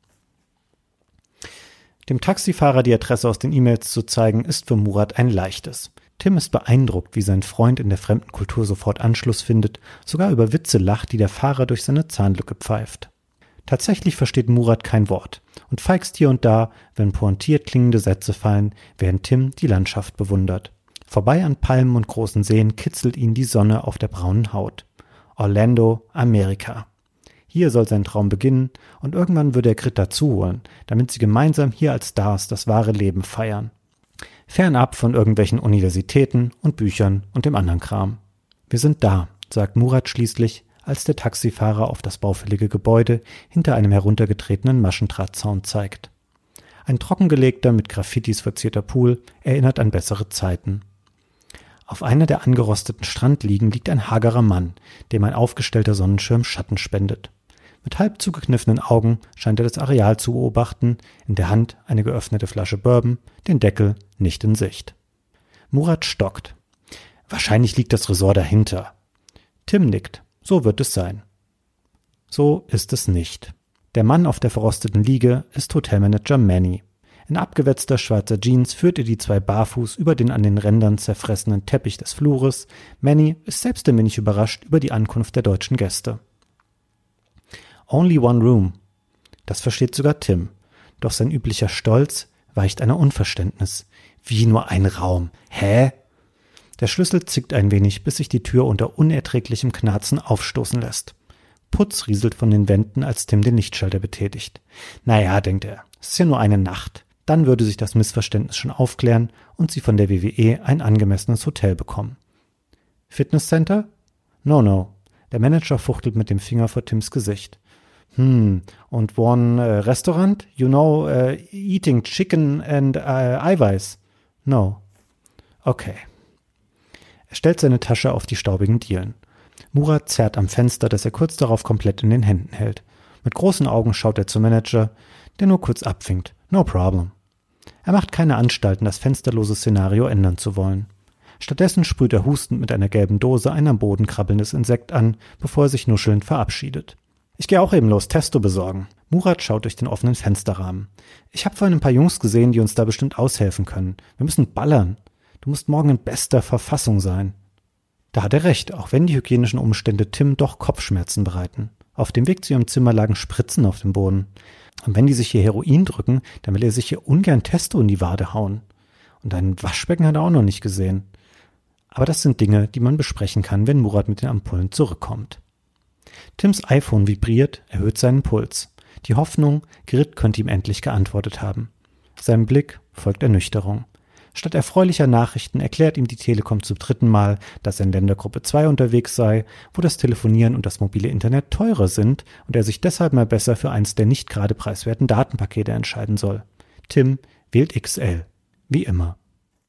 Dem Taxifahrer die Adresse aus den E-Mails zu zeigen, ist für Murat ein leichtes. Tim ist beeindruckt, wie sein Freund in der fremden Kultur sofort Anschluss findet, sogar über Witze lacht, die der Fahrer durch seine Zahnlücke pfeift. Tatsächlich versteht Murat kein Wort und feigst hier und da, wenn pointiert klingende Sätze fallen, während Tim die Landschaft bewundert. Vorbei an Palmen und großen Seen kitzelt ihn die Sonne auf der braunen Haut. Orlando, Amerika. Hier soll sein Traum beginnen und irgendwann würde er Grit dazuholen, damit sie gemeinsam hier als Stars das wahre Leben feiern. Fernab von irgendwelchen Universitäten und Büchern und dem anderen Kram. Wir sind da, sagt Murat schließlich, als der Taxifahrer auf das baufällige Gebäude hinter einem heruntergetretenen Maschendrahtzaun zeigt. Ein trockengelegter, mit Graffitis verzierter Pool erinnert an bessere Zeiten. Auf einer der angerosteten Strandliegen liegt ein hagerer Mann, dem ein aufgestellter Sonnenschirm Schatten spendet. Mit halb zugekniffenen Augen scheint er das Areal zu beobachten, in der Hand eine geöffnete Flasche Bourbon, den Deckel nicht in Sicht. Murat stockt. Wahrscheinlich liegt das Resort dahinter. Tim nickt. So wird es sein. So ist es nicht. Der Mann auf der verrosteten Liege ist Hotelmanager Manny. In abgewetzter schwarzer Jeans führt er die 2 barfuß über den an den Rändern zerfressenen Teppich des Flures. Manny ist selbst ein wenig überrascht über die Ankunft der deutschen Gäste. Only one room. Das versteht sogar Tim. Doch sein üblicher Stolz weicht einer Unverständnis. Wie nur ein Raum? Hä? Der Schlüssel zickt ein wenig, bis sich die Tür unter unerträglichem Knarzen aufstoßen lässt. Putz rieselt von den Wänden, als Tim den Lichtschalter betätigt. Naja, denkt er, es ist ja nur eine Nacht. Dann würde sich das Missverständnis schon aufklären und sie von der WWE ein angemessenes Hotel bekommen. Fitnesscenter? No. Der Manager fuchtelt mit dem Finger vor Tims Gesicht. Und one Restaurant? You know, eating chicken and Eiweiß? No. Okay. Er stellt seine Tasche auf die staubigen Dielen. Murat zerrt am Fenster, das er kurz darauf komplett in den Händen hält. Mit großen Augen schaut er zum Manager, der nur kurz abwinkt. No problem. Er macht keine Anstalten, das fensterlose Szenario ändern zu wollen. Stattdessen sprüht er hustend mit einer gelben Dose ein am Boden krabbelndes Insekt an, bevor er sich nuschelnd verabschiedet. »Ich gehe auch eben los, Testo besorgen.« Murat schaut durch den offenen Fensterrahmen. »Ich habe vorhin ein paar Jungs gesehen, die uns da bestimmt aushelfen können. Wir müssen ballern. Du musst morgen in bester Verfassung sein.« Da hat er recht, auch wenn die hygienischen Umstände Tim doch Kopfschmerzen bereiten. Auf dem Weg zu ihrem Zimmer lagen Spritzen auf dem Boden. Und wenn die sich hier Heroin drücken, dann will er sich hier ungern Testo in die Wade hauen. Und ein Waschbecken hat er auch noch nicht gesehen. Aber das sind Dinge, die man besprechen kann, wenn Murat mit den Ampullen zurückkommt. Tims iPhone vibriert, erhöht seinen Puls. Die Hoffnung, Grit könnte ihm endlich geantwortet haben. Seinem Blick folgt Ernüchterung. Statt erfreulicher Nachrichten erklärt ihm die Telekom zum 3. Mal, dass er in Ländergruppe 2 unterwegs sei, wo das Telefonieren und das mobile Internet teurer sind und er sich deshalb mal besser für eins der nicht gerade preiswerten Datenpakete entscheiden soll. Tim wählt XL. Wie immer.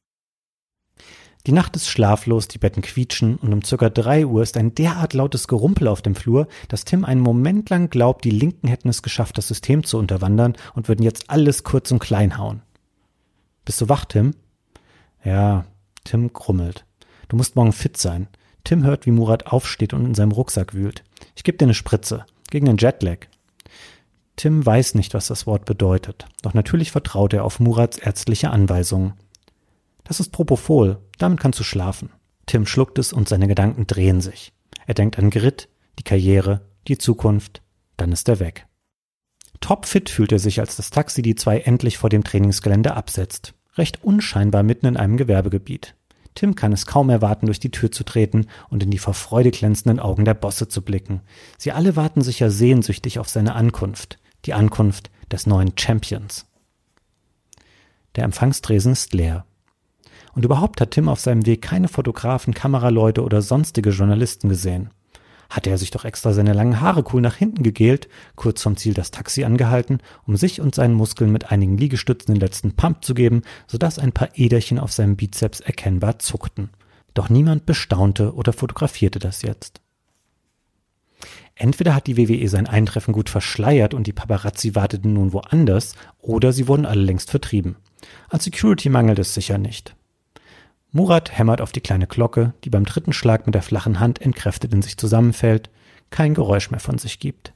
Die Nacht ist schlaflos, die Betten quietschen und um ca. 3 Uhr ist ein derart lautes Gerumpel auf dem Flur, dass Tim einen Moment lang glaubt, die Linken hätten es geschafft, das System zu unterwandern und würden jetzt alles kurz und klein hauen. »Bist du wach, Tim?« »Ja«, Tim grummelt. »Du musst morgen fit sein.« Tim hört, wie Murat aufsteht und in seinem Rucksack wühlt. »Ich gebe dir eine Spritze. Gegen den Jetlag.« Tim weiß nicht, was das Wort bedeutet. Doch natürlich vertraut er auf Murats ärztliche Anweisungen. »Das ist Propofol. Damit kannst du schlafen.« Tim schluckt es und seine Gedanken drehen sich. Er denkt an Grit, die Karriere, die Zukunft. Dann ist er weg. Topfit fühlt er sich, als das Taxi die 2 endlich vor dem Trainingsgelände absetzt. Recht unscheinbar mitten in einem Gewerbegebiet. Tim kann es kaum erwarten, durch die Tür zu treten und in die vor Freude glänzenden Augen der Bosse zu blicken. Sie alle warten sicher sehnsüchtig auf seine Ankunft. Die Ankunft des neuen Champions. Der Empfangstresen ist leer. Und überhaupt hat Tim auf seinem Weg keine Fotografen, Kameraleute oder sonstige Journalisten gesehen. Hatte er sich doch extra seine langen Haare cool nach hinten gegelt, kurz vom Ziel das Taxi angehalten, um sich und seinen Muskeln mit einigen Liegestützen den letzten Pump zu geben, sodass ein paar Äderchen auf seinem Bizeps erkennbar zuckten. Doch niemand bestaunte oder fotografierte das jetzt. Entweder hat die WWE sein Eintreffen gut verschleiert und die Paparazzi warteten nun woanders, oder sie wurden alle längst vertrieben. An Security mangelt es sicher nicht. Murat hämmert auf die kleine Glocke, die beim 3. Schlag mit der flachen Hand entkräftet in sich zusammenfällt, kein Geräusch mehr von sich gibt.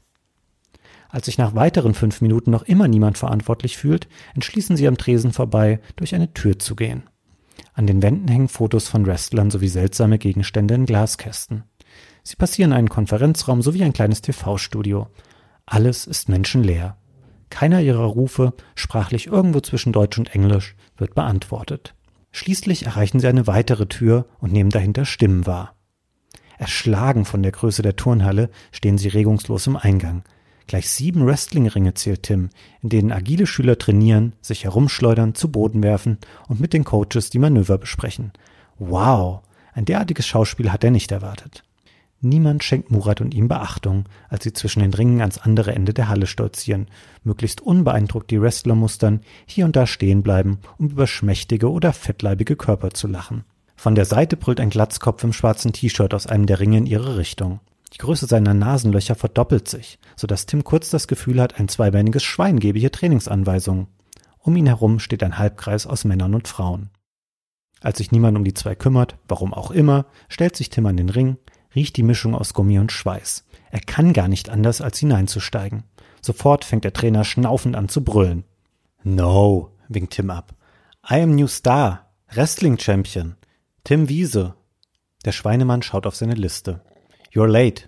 Als sich nach weiteren 5 Minuten noch immer niemand verantwortlich fühlt, entschließen sie am Tresen vorbei, durch eine Tür zu gehen. An den Wänden hängen Fotos von Wrestlern sowie seltsame Gegenstände in Glaskästen. Sie passieren einen Konferenzraum sowie ein kleines TV-Studio. Alles ist menschenleer. Keiner ihrer Rufe, sprachlich irgendwo zwischen Deutsch und Englisch, wird beantwortet. Schließlich erreichen sie eine weitere Tür und nehmen dahinter Stimmen wahr. Erschlagen von der Größe der Turnhalle stehen sie regungslos im Eingang. Gleich 7 Wrestlingringe zählt Tim, in denen agile Schüler trainieren, sich herumschleudern, zu Boden werfen und mit den Coaches die Manöver besprechen. Wow, ein derartiges Schauspiel hat er nicht erwartet. Niemand schenkt Murat und ihm Beachtung, als sie zwischen den Ringen ans andere Ende der Halle stolzieren, möglichst unbeeindruckt die Wrestler mustern, hier und da stehen bleiben, um über schmächtige oder fettleibige Körper zu lachen. Von der Seite brüllt ein Glatzkopf im schwarzen T-Shirt aus einem der Ringe in ihre Richtung. Die Größe seiner Nasenlöcher verdoppelt sich, sodass Tim kurz das Gefühl hat, ein zweibeiniges Schwein gebe hier Trainingsanweisungen. Um ihn herum steht ein Halbkreis aus Männern und Frauen. Als sich niemand um die 2 kümmert, warum auch immer, stellt sich Tim an den Ring, riecht die Mischung aus Gummi und Schweiß. Er kann gar nicht anders, als hineinzusteigen. Sofort fängt der Trainer schnaufend an zu brüllen. »No«, winkt Tim ab. »I am new star, Wrestling Champion, Tim Wiese.« Der Schweinemann schaut auf seine Liste. »You're late.«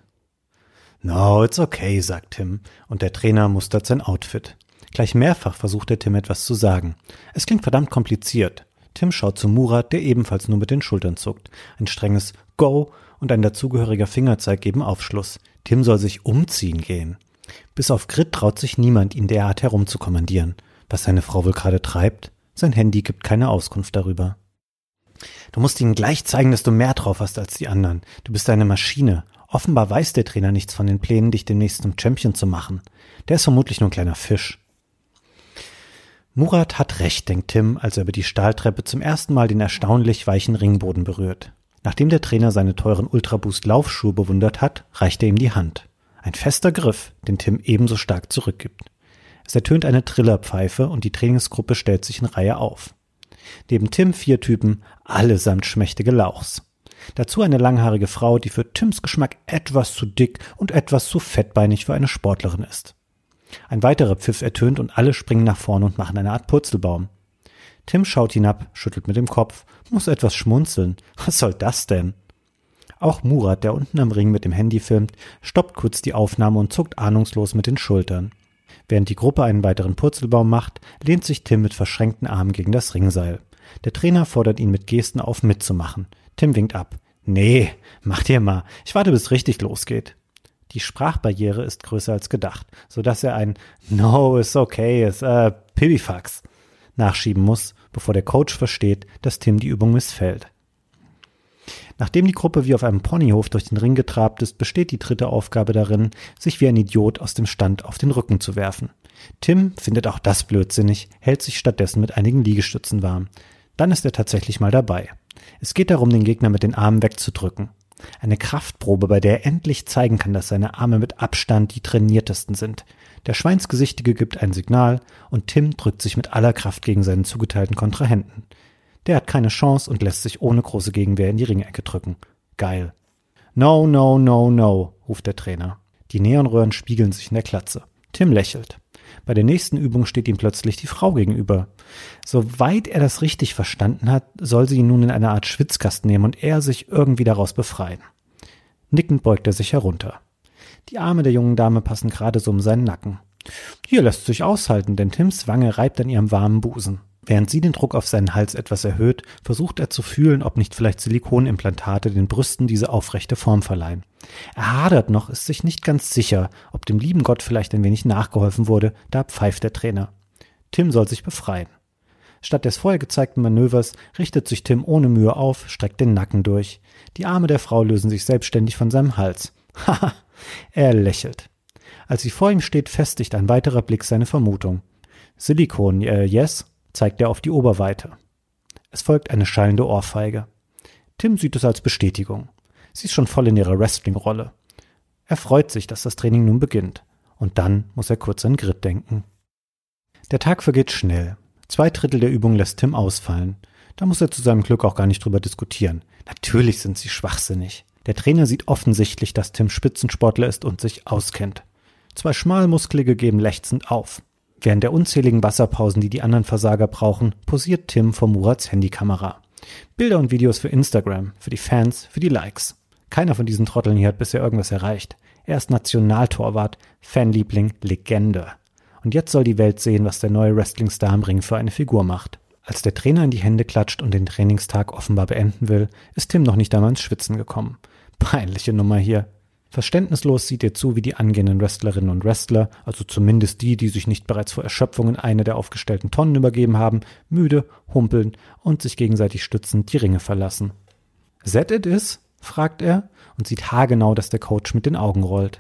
»No, it's okay«, sagt Tim, und der Trainer mustert sein Outfit. Gleich mehrfach versucht der Tim etwas zu sagen. Es klingt verdammt kompliziert. Tim schaut zu Murat, der ebenfalls nur mit den Schultern zuckt. Ein strenges »Go« und ein dazugehöriger Fingerzeig geben Aufschluss. Tim soll sich umziehen gehen. Bis auf Grit traut sich niemand, ihn derart herumzukommandieren. Was seine Frau wohl gerade treibt? Sein Handy gibt keine Auskunft darüber. »Du musst ihnen gleich zeigen, dass du mehr drauf hast als die anderen. Du bist eine Maschine. Offenbar weiß der Trainer nichts von den Plänen, dich demnächst zum Champion zu machen. Der ist vermutlich nur ein kleiner Fisch.« Murat hat recht, denkt Tim, als er über die Stahltreppe zum ersten Mal den erstaunlich weichen Ringboden berührt. Nachdem der Trainer seine teuren Ultraboost-Laufschuhe bewundert hat, reicht er ihm die Hand. Ein fester Griff, den Tim ebenso stark zurückgibt. Es ertönt eine Trillerpfeife und die Trainingsgruppe stellt sich in Reihe auf. Neben Tim 4 Typen, allesamt schmächtige Lauchs. Dazu eine langhaarige Frau, die für Tims Geschmack etwas zu dick und etwas zu fettbeinig für eine Sportlerin ist. Ein weiterer Pfiff ertönt und alle springen nach vorne und machen eine Art Purzelbaum. Tim schaut hinab, schüttelt mit dem Kopf, muss etwas schmunzeln. Was soll das denn? Auch Murat, der unten am Ring mit dem Handy filmt, stoppt kurz die Aufnahme und zuckt ahnungslos mit den Schultern. Während die Gruppe einen weiteren Purzelbaum macht, lehnt sich Tim mit verschränkten Armen gegen das Ringseil. Der Trainer fordert ihn mit Gesten auf, mitzumachen. Tim winkt ab. Nee, macht ihr mal. Ich warte, bis richtig losgeht. Die Sprachbarriere ist größer als gedacht, sodass er ein No, it's okay, it's Pipifax nachschieben muss, bevor der Coach versteht, dass Tim die Übung missfällt. Nachdem die Gruppe wie auf einem Ponyhof durch den Ring getrabt ist, besteht die dritte Aufgabe darin, sich wie ein Idiot aus dem Stand auf den Rücken zu werfen. Tim findet auch das blödsinnig, hält sich stattdessen mit einigen Liegestützen warm. Dann ist er tatsächlich mal dabei. Es geht darum, den Gegner mit den Armen wegzudrücken. Eine Kraftprobe, bei der er endlich zeigen kann, dass seine Arme mit Abstand die trainiertesten sind. Der Schweinsgesichtige gibt ein Signal und Tim drückt sich mit aller Kraft gegen seinen zugeteilten Kontrahenten. Der hat keine Chance und lässt sich ohne große Gegenwehr in die Ringecke drücken. Geil. No, no, no, no, ruft der Trainer. Die Neonröhren spiegeln sich in der Glatze. Tim lächelt. Bei der nächsten Übung steht ihm plötzlich die Frau gegenüber. Soweit er das richtig verstanden hat, soll sie ihn nun in eine Art Schwitzkasten nehmen und er sich irgendwie daraus befreien. Nickend beugt er sich herunter. Die Arme der jungen Dame passen gerade so um seinen Nacken. Hier lässt sich aushalten, denn Tims Wange reibt an ihrem warmen Busen. Während sie den Druck auf seinen Hals etwas erhöht, versucht er zu fühlen, ob nicht vielleicht Silikonimplantate den Brüsten diese aufrechte Form verleihen. Er hadert noch, ist sich nicht ganz sicher, ob dem lieben Gott vielleicht ein wenig nachgeholfen wurde, da pfeift der Trainer. Tim soll sich befreien. Statt des vorher gezeigten Manövers richtet sich Tim ohne Mühe auf, streckt den Nacken durch. Die Arme der Frau lösen sich selbstständig von seinem Hals. Haha, er lächelt. Als sie vor ihm steht, festigt ein weiterer Blick seine Vermutung. Silikon, yes? Zeigt er auf die Oberweite. Es folgt eine schallende Ohrfeige. Tim sieht es als Bestätigung. Sie ist schon voll in ihrer Wrestling-Rolle. Er freut sich, dass das Training nun beginnt. Und dann muss er kurz an Grit denken. Der Tag vergeht schnell. 2/3 der Übung lässt Tim ausfallen. Da muss er zu seinem Glück auch gar nicht drüber diskutieren. Natürlich sind sie schwachsinnig. Der Trainer sieht offensichtlich, dass Tim Spitzensportler ist und sich auskennt. 2 Schmalmuskelige geben lechzend auf. Während der unzähligen Wasserpausen, die die anderen Versager brauchen, posiert Tim vor Murats Handykamera. Bilder und Videos für Instagram, für die Fans, für die Likes. Keiner von diesen Trotteln hier hat bisher irgendwas erreicht. Er ist Nationaltorwart, Fanliebling, Legende. Und jetzt soll die Welt sehen, was der neue Wrestling-Star im Ring für eine Figur macht. Als der Trainer in die Hände klatscht und den Trainingstag offenbar beenden will, ist Tim noch nicht einmal ins Schwitzen gekommen. Peinliche Nummer hier. Verständnislos sieht er zu, wie die angehenden Wrestlerinnen und Wrestler, also zumindest die, die sich nicht bereits vor Erschöpfung in eine der aufgestellten Tonnen übergeben haben, müde, humpeln und sich gegenseitig stützend die Ringe verlassen. "That it is?" fragt er und sieht haargenau, dass der Coach mit den Augen rollt.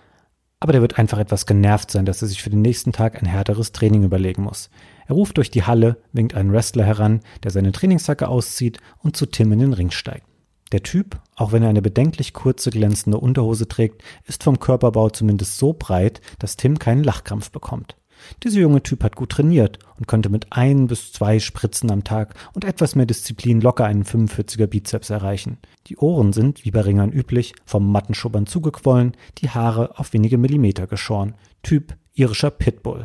Aber der wird einfach etwas genervt sein, dass er sich für den nächsten Tag ein härteres Training überlegen muss. Er ruft durch die Halle, winkt einen Wrestler heran, der seine Trainingsjacke auszieht und zu Tim in den Ring steigt. Der Typ, auch wenn er eine bedenklich kurze, glänzende Unterhose trägt, ist vom Körperbau zumindest so breit, dass Tim keinen Lachkrampf bekommt. Dieser junge Typ hat gut trainiert und könnte mit 1 bis 2 Spritzen am Tag und etwas mehr Disziplin locker einen 45er Bizeps erreichen. Die Ohren sind, wie bei Ringern üblich, vom Mattenschubbern zugequollen, die Haare auf wenige Millimeter geschoren. Typ irischer Pitbull.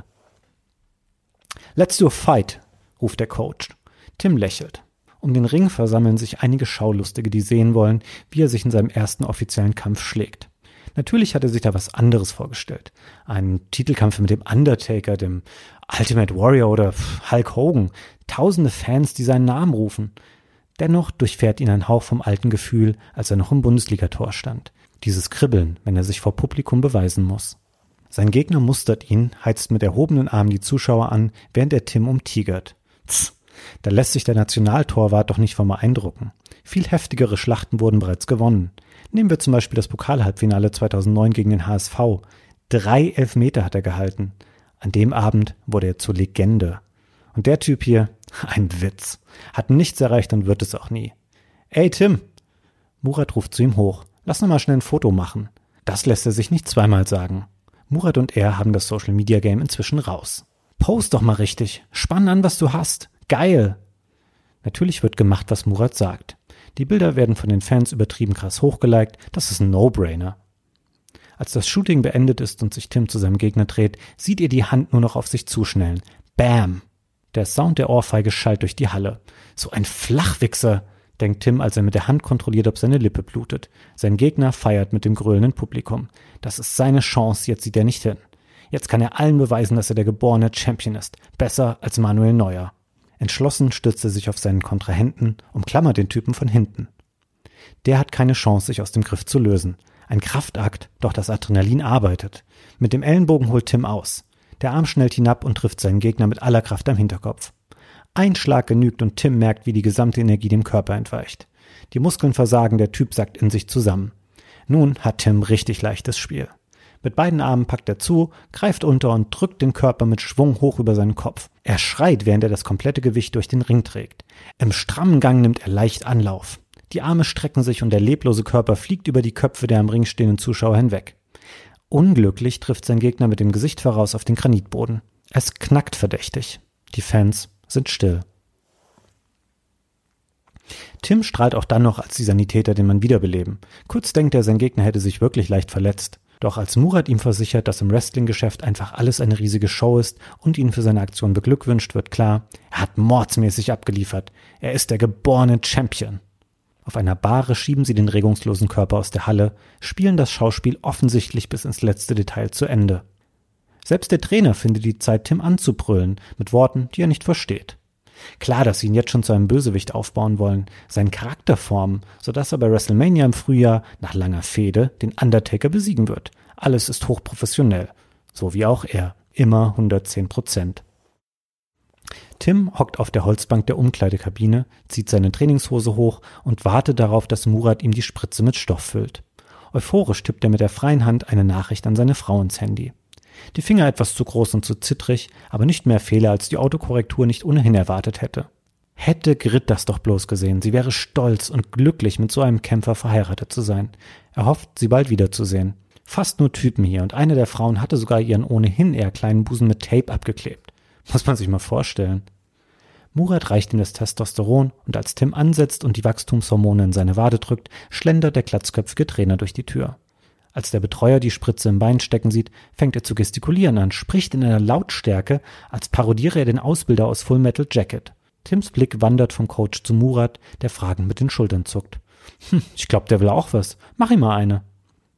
"Let's do a fight", ruft der Coach. Tim lächelt. Um den Ring versammeln sich einige Schaulustige, die sehen wollen, wie er sich in seinem ersten offiziellen Kampf schlägt. Natürlich hat er sich da was anderes vorgestellt. Einen Titelkampf mit dem Undertaker, dem Ultimate Warrior oder Hulk Hogan. Tausende Fans, die seinen Namen rufen. Dennoch durchfährt ihn ein Hauch vom alten Gefühl, als er noch im Bundesligator stand. Dieses Kribbeln, wenn er sich vor Publikum beweisen muss. Sein Gegner mustert ihn, heizt mit erhobenen Armen die Zuschauer an, während er Tim umtigert. Da lässt sich der Nationaltorwart doch nicht von beeindrucken. Viel heftigere Schlachten wurden bereits gewonnen. Nehmen wir zum Beispiel das Pokalhalbfinale 2009 gegen den HSV. 3 Elfmeter hat er gehalten. An dem Abend wurde er zur Legende. Und der Typ hier, ein Witz. Hat nichts erreicht und wird es auch nie. "Ey Tim!" Murat ruft zu ihm hoch. "Lass noch mal schnell ein Foto machen." Das lässt er sich nicht zweimal sagen. Murat und er haben das Social-Media-Game inzwischen raus. Post doch mal richtig. Spann an, was du hast. Geil. Natürlich wird gemacht, was Murat sagt. Die Bilder werden von den Fans übertrieben krass hochgeliked. Das ist ein No-Brainer. Als das Shooting beendet ist und sich Tim zu seinem Gegner dreht, sieht ihr die Hand nur noch auf sich zuschnellen. Bam! Der Sound der Ohrfeige schallt durch die Halle. So ein Flachwichser, denkt Tim, als er mit der Hand kontrolliert, ob seine Lippe blutet. Sein Gegner feiert mit dem gröhlenden Publikum. Das ist seine Chance, jetzt sieht er nicht hin. Jetzt kann er allen beweisen, dass er der geborene Champion ist. Besser als Manuel Neuer. Entschlossen stürzt er sich auf seinen Kontrahenten, umklammert den Typen von hinten. Der hat keine Chance, sich aus dem Griff zu lösen. Ein Kraftakt, doch das Adrenalin arbeitet. Mit dem Ellenbogen holt Tim aus. Der Arm schnellt hinab und trifft seinen Gegner mit aller Kraft am Hinterkopf. Ein Schlag genügt und Tim merkt, wie die gesamte Energie dem Körper entweicht. Die Muskeln versagen, der Typ sackt in sich zusammen. Nun hat Tim richtig leichtes Spiel. Mit beiden Armen packt er zu, greift unter und drückt den Körper mit Schwung hoch über seinen Kopf. Er schreit, während er das komplette Gewicht durch den Ring trägt. Im strammen Gang nimmt er leicht Anlauf. Die Arme strecken sich und der leblose Körper fliegt über die Köpfe der am Ring stehenden Zuschauer hinweg. Unglücklich trifft sein Gegner mit dem Gesicht voraus auf den Granitboden. Es knackt verdächtig. Die Fans sind still. Tim strahlt auch dann noch als die Sanitäter den Mann wiederbeleben. Kurz denkt er, sein Gegner hätte sich wirklich leicht verletzt. Doch als Murat ihm versichert, dass im Wrestling-Geschäft einfach alles eine riesige Show ist und ihn für seine Aktion beglückwünscht, wird klar, er hat mordsmäßig abgeliefert. Er ist der geborene Champion. Auf einer Bahre schieben sie den regungslosen Körper aus der Halle, spielen das Schauspiel offensichtlich bis ins letzte Detail zu Ende. Selbst der Trainer findet die Zeit, Tim anzubrüllen, mit Worten, die er nicht versteht. Klar, dass sie ihn jetzt schon zu einem Bösewicht aufbauen wollen, seinen Charakter formen, sodass er bei WrestleMania im Frühjahr nach langer Fehde den Undertaker besiegen wird. Alles ist hochprofessionell. So wie auch er. Immer 110%. Tim hockt auf der Holzbank der Umkleidekabine, zieht seine Trainingshose hoch und wartet darauf, dass Murat ihm die Spritze mit Stoff füllt. Euphorisch tippt er mit der freien Hand eine Nachricht an seine Frau ins Handy. Die Finger etwas zu groß und zu zittrig, aber nicht mehr Fehler, als die Autokorrektur nicht ohnehin erwartet hätte. Hätte Grit das doch bloß gesehen, sie wäre stolz und glücklich, mit so einem Kämpfer verheiratet zu sein. Er hofft, sie bald wiederzusehen. Fast nur Typen hier und eine der Frauen hatte sogar ihren ohnehin eher kleinen Busen mit Tape abgeklebt. Muss man sich mal vorstellen. Murat reicht ihm das Testosteron und als Tim ansetzt und die Wachstumshormone in seine Wade drückt, schlendert der glatzköpfige Trainer durch die Tür. Als der Betreuer die Spritze im Bein stecken sieht, fängt er zu gestikulieren an, spricht in einer Lautstärke, als parodiere er den Ausbilder aus Full Metal Jacket. Tims Blick wandert vom Coach zu Murat, der fragend mit den Schultern zuckt. Ich glaub, der will auch was. Mach ihm mal eine.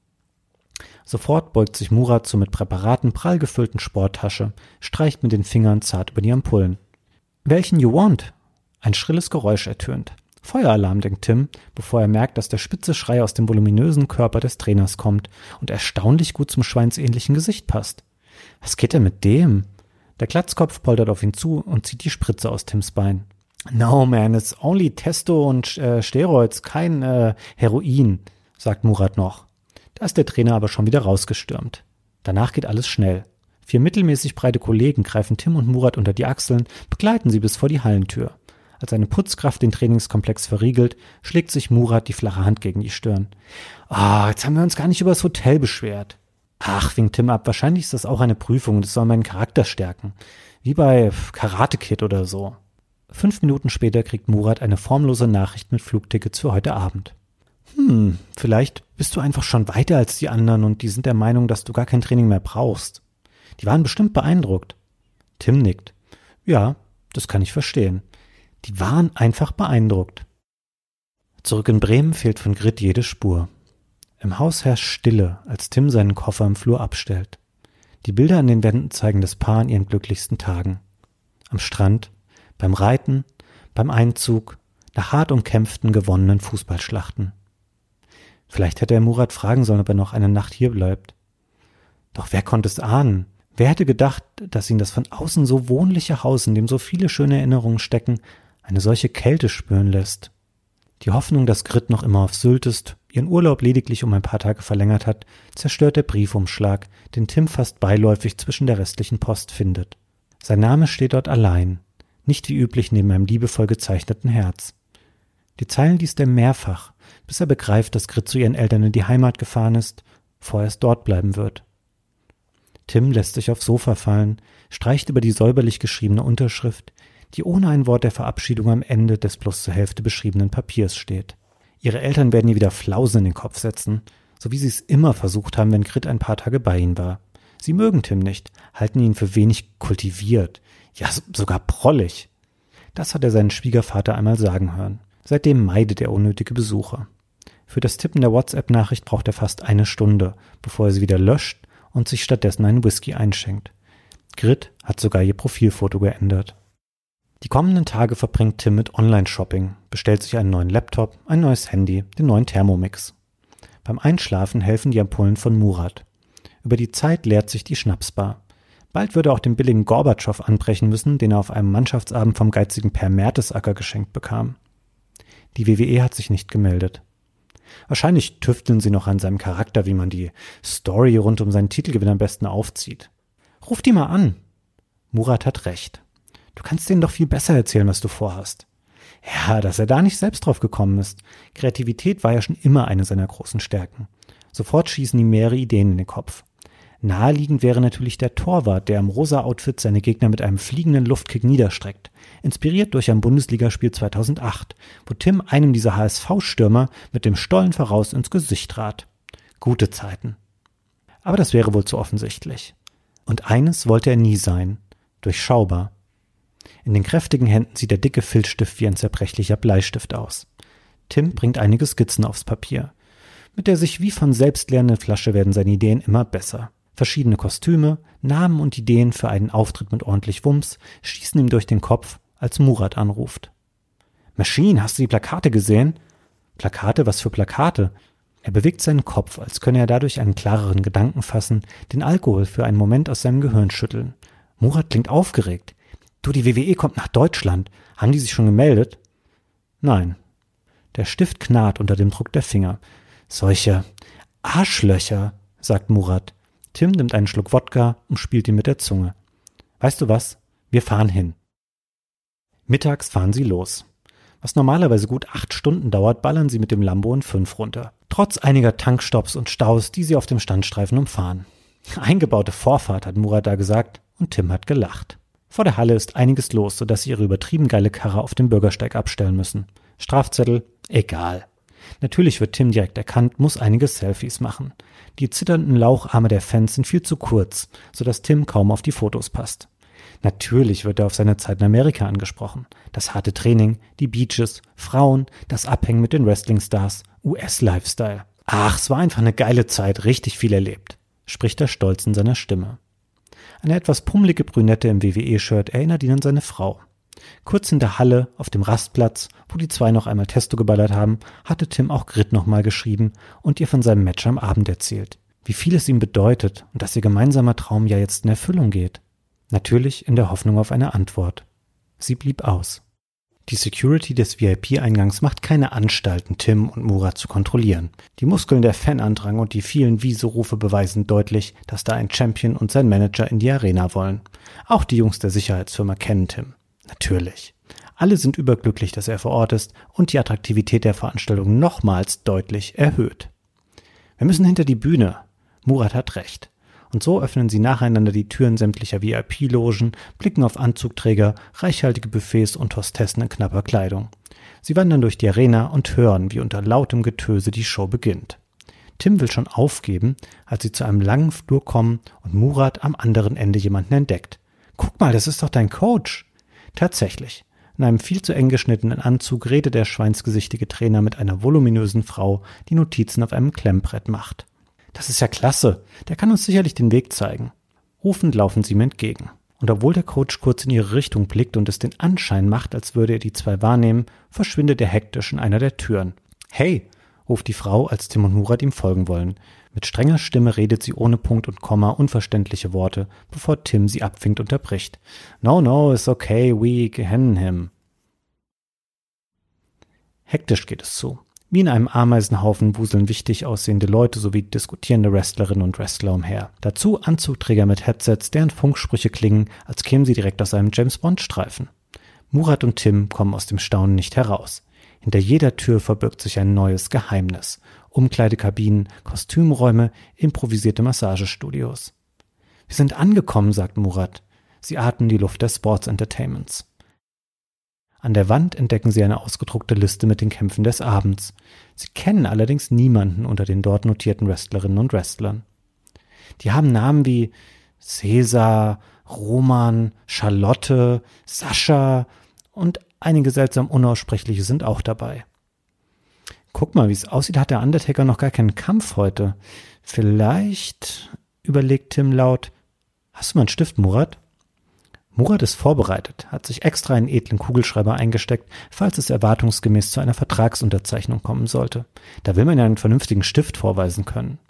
Sofort beugt sich Murat zur mit Präparaten prall gefüllten Sporttasche, streicht mit den Fingern zart über die Ampullen. Welchen you want? Ein schrilles Geräusch ertönt. Feueralarm, denkt Tim, bevor er merkt, dass der spitze Schrei aus dem voluminösen Körper des Trainers kommt und erstaunlich gut zum schweinsähnlichen Gesicht passt. Was geht denn mit dem? Der Glatzkopf poltert auf ihn zu und zieht die Spritze aus Tims Bein. No man, it's only Testo und Steroids, kein Heroin, sagt Murat noch. Da ist der Trainer aber schon wieder rausgestürmt. Danach geht alles schnell. 4 mittelmäßig breite Kollegen greifen Tim und Murat unter die Achseln, begleiten sie bis vor die Hallentür. Als eine Putzkraft den Trainingskomplex verriegelt, schlägt sich Murat die flache Hand gegen die Stirn. Jetzt haben wir uns gar nicht über das Hotel beschwert. Ach, winkt Tim ab, wahrscheinlich ist das auch eine Prüfung, das soll meinen Charakter stärken. Wie bei Karate Kid oder so. 5 Minuten später kriegt Murat eine formlose Nachricht mit Flugtickets für heute Abend. Vielleicht bist du einfach schon weiter als die anderen und die sind der Meinung, dass du gar kein Training mehr brauchst. Die waren bestimmt beeindruckt. Tim nickt. Ja, das kann ich verstehen. Die waren einfach beeindruckt. Zurück in Bremen fehlt von Grit jede Spur. Im Haus herrscht Stille, als Tim seinen Koffer im Flur abstellt. Die Bilder an den Wänden zeigen das Paar an ihren glücklichsten Tagen. Am Strand, beim Reiten, beim Einzug, nach hart umkämpften, gewonnenen Fußballschlachten. Vielleicht hätte er Murat fragen sollen, ob er noch eine Nacht hier bleibt. Doch wer konnte es ahnen? Wer hätte gedacht, dass ihn das von außen so wohnliche Haus, in dem so viele schöne Erinnerungen stecken, eine solche Kälte spüren lässt? Die Hoffnung, dass Grit noch immer auf Sylt ist, ihren Urlaub lediglich um ein paar Tage verlängert hat, zerstört der Briefumschlag, den Tim fast beiläufig zwischen der restlichen Post findet. Sein Name steht dort allein, nicht wie üblich neben einem liebevoll gezeichneten Herz. Die Zeilen liest er mehrfach, bis er begreift, dass Grit zu ihren Eltern in die Heimat gefahren ist, vorerst dort bleiben wird. Tim lässt sich aufs Sofa fallen, streicht über die säuberlich geschriebene Unterschrift, die ohne ein Wort der Verabschiedung am Ende des bloß zur Hälfte beschriebenen Papiers steht. Ihre Eltern werden ihr wieder Flausen in den Kopf setzen, so wie sie es immer versucht haben, wenn Grit ein paar Tage bei ihnen war. Sie mögen Tim nicht, halten ihn für wenig kultiviert, ja sogar prollig. Das hat er seinen Schwiegervater einmal sagen hören. Seitdem meidet er unnötige Besuche. Für das Tippen der WhatsApp-Nachricht braucht er fast 1 Stunde, bevor er sie wieder löscht und sich stattdessen einen Whisky einschenkt. Grit hat sogar ihr Profilfoto geändert. Die kommenden Tage verbringt Tim mit Online-Shopping, bestellt sich einen neuen Laptop, ein neues Handy, den neuen Thermomix. Beim Einschlafen helfen die Ampullen von Murat. Über die Zeit leert sich die Schnapsbar. Bald würde er auch den billigen Gorbatschow anbrechen müssen, den er auf einem Mannschaftsabend vom geizigen Per Mertesacker geschenkt bekam. Die WWE hat sich nicht gemeldet. Wahrscheinlich tüfteln sie noch an seinem Charakter, wie man die Story rund um seinen Titelgewinn am besten aufzieht. Ruf die mal an. Murat hat recht. Du kannst denen doch viel besser erzählen, was du vorhast. Ja, dass er da nicht selbst drauf gekommen ist. Kreativität war ja schon immer eine seiner großen Stärken. Sofort schießen ihm mehrere Ideen in den Kopf. Naheliegend wäre natürlich der Torwart, der im rosa Outfit seine Gegner mit einem fliegenden Luftkick niederstreckt. Inspiriert durch ein Bundesligaspiel 2008, wo Tim einem dieser HSV-Stürmer mit dem Stollen voraus ins Gesicht trat. Gute Zeiten. Aber das wäre wohl zu offensichtlich. Und eines wollte er nie sein: durchschaubar. In den kräftigen Händen sieht der dicke Filzstift wie ein zerbrechlicher Bleistift aus. Tim bringt einige Skizzen aufs Papier. Mit der sich wie von selbst leerenden Flasche werden seine Ideen immer besser. Verschiedene Kostüme, Namen und Ideen für einen Auftritt mit ordentlich Wumms schießen ihm durch den Kopf, als Murat anruft. »Machine, hast du die Plakate gesehen?« »Plakate? Was für Plakate?« Er bewegt seinen Kopf, als könne er dadurch einen klareren Gedanken fassen, den Alkohol für einen Moment aus seinem Gehirn schütteln. Murat klingt aufgeregt. »Du, die WWE kommt nach Deutschland. Haben die sich schon gemeldet?« »Nein.« Der Stift knarrt unter dem Druck der Finger. »Solche Arschlöcher«, sagt Murat. Tim nimmt einen Schluck Wodka und spielt ihn mit der Zunge. »Weißt du was? Wir fahren hin.« Mittags fahren sie los. Was normalerweise gut 8 Stunden dauert, ballern sie mit dem Lambo in 5 runter. Trotz einiger Tankstopps und Staus, die sie auf dem Standstreifen umfahren. Eingebaute Vorfahrt, hat Murat da gesagt, und Tim hat gelacht. Vor der Halle ist einiges los, sodass sie ihre übertrieben geile Karre auf dem Bürgersteig abstellen müssen. Strafzettel? Egal. Natürlich wird Tim direkt erkannt, muss einige Selfies machen. Die zitternden Laucharme der Fans sind viel zu kurz, sodass Tim kaum auf die Fotos passt. Natürlich wird er auf seine Zeit in Amerika angesprochen. Das harte Training, die Beaches, Frauen, das Abhängen mit den Wrestling-Stars, US-Lifestyle. Ach, es war einfach eine geile Zeit, richtig viel erlebt, spricht er stolz in seiner Stimme. Eine etwas pummelige Brünette im WWE-Shirt erinnert ihn an seine Frau. Kurz in der Halle, auf dem Rastplatz, wo die zwei noch einmal Testo geballert haben, hatte Tim auch Grit nochmal geschrieben und ihr von seinem Match am Abend erzählt. Wie viel es ihm bedeutet und dass ihr gemeinsamer Traum ja jetzt in Erfüllung geht. Natürlich in der Hoffnung auf eine Antwort. Sie blieb aus. Die Security des VIP-Eingangs macht keine Anstalten, Tim und Murat zu kontrollieren. Die Muskeln der Fanandrang und die vielen Wieso-Rufe beweisen deutlich, dass da ein Champion und sein Manager in die Arena wollen. Auch die Jungs der Sicherheitsfirma kennen Tim. Natürlich. Alle sind überglücklich, dass er vor Ort ist und die Attraktivität der Veranstaltung nochmals deutlich erhöht. Wir müssen hinter die Bühne. Murat hat recht. Und so öffnen sie nacheinander die Türen sämtlicher VIP-Logen, blicken auf Anzugträger, reichhaltige Buffets und Hostessen in knapper Kleidung. Sie wandern durch die Arena und hören, wie unter lautem Getöse die Show beginnt. Tim will schon aufgeben, als sie zu einem langen Flur kommen und Murat am anderen Ende jemanden entdeckt. »Guck mal, das ist doch dein Coach!« Tatsächlich. In einem viel zu eng geschnittenen Anzug redet der schweinsgesichtige Trainer mit einer voluminösen Frau, die Notizen auf einem Klemmbrett macht. »Das ist ja klasse, der kann uns sicherlich den Weg zeigen.« Rufend laufen sie ihm entgegen. Und obwohl der Coach kurz in ihre Richtung blickt und es den Anschein macht, als würde er die zwei wahrnehmen, verschwindet er hektisch in einer der Türen. »Hey«, ruft die Frau, als Tim und Murat ihm folgen wollen. Mit strenger Stimme redet sie ohne Punkt und Komma unverständliche Worte, bevor Tim sie abwinkt und unterbricht. »No, it's okay, we kennen him.« Hektisch geht es zu. Wie in einem Ameisenhaufen wuseln wichtig aussehende Leute sowie diskutierende Wrestlerinnen und Wrestler umher. Dazu Anzugträger mit Headsets, deren Funksprüche klingen, als kämen sie direkt aus einem James-Bond-Streifen. Murat und Tim kommen aus dem Staunen nicht heraus. Hinter jeder Tür verbirgt sich ein neues Geheimnis. Umkleidekabinen, Kostümräume, improvisierte Massagestudios. Wir sind angekommen, sagt Murat. Sie atmen die Luft des Sports Entertainments. An der Wand entdecken sie eine ausgedruckte Liste mit den Kämpfen des Abends. Sie kennen allerdings niemanden unter den dort notierten Wrestlerinnen und Wrestlern. Die haben Namen wie Cäsar, Roman, Charlotte, Sascha und einige seltsam Unaussprechliche sind auch dabei. Guck mal, wie es aussieht, hat der Undertaker noch gar keinen Kampf heute. Vielleicht, überlegt Tim laut, hast du mal einen Stift, Murat? Murat ist vorbereitet, hat sich extra einen edlen Kugelschreiber eingesteckt, falls es erwartungsgemäß zu einer Vertragsunterzeichnung kommen sollte. Da will man ja einen vernünftigen Stift vorweisen können.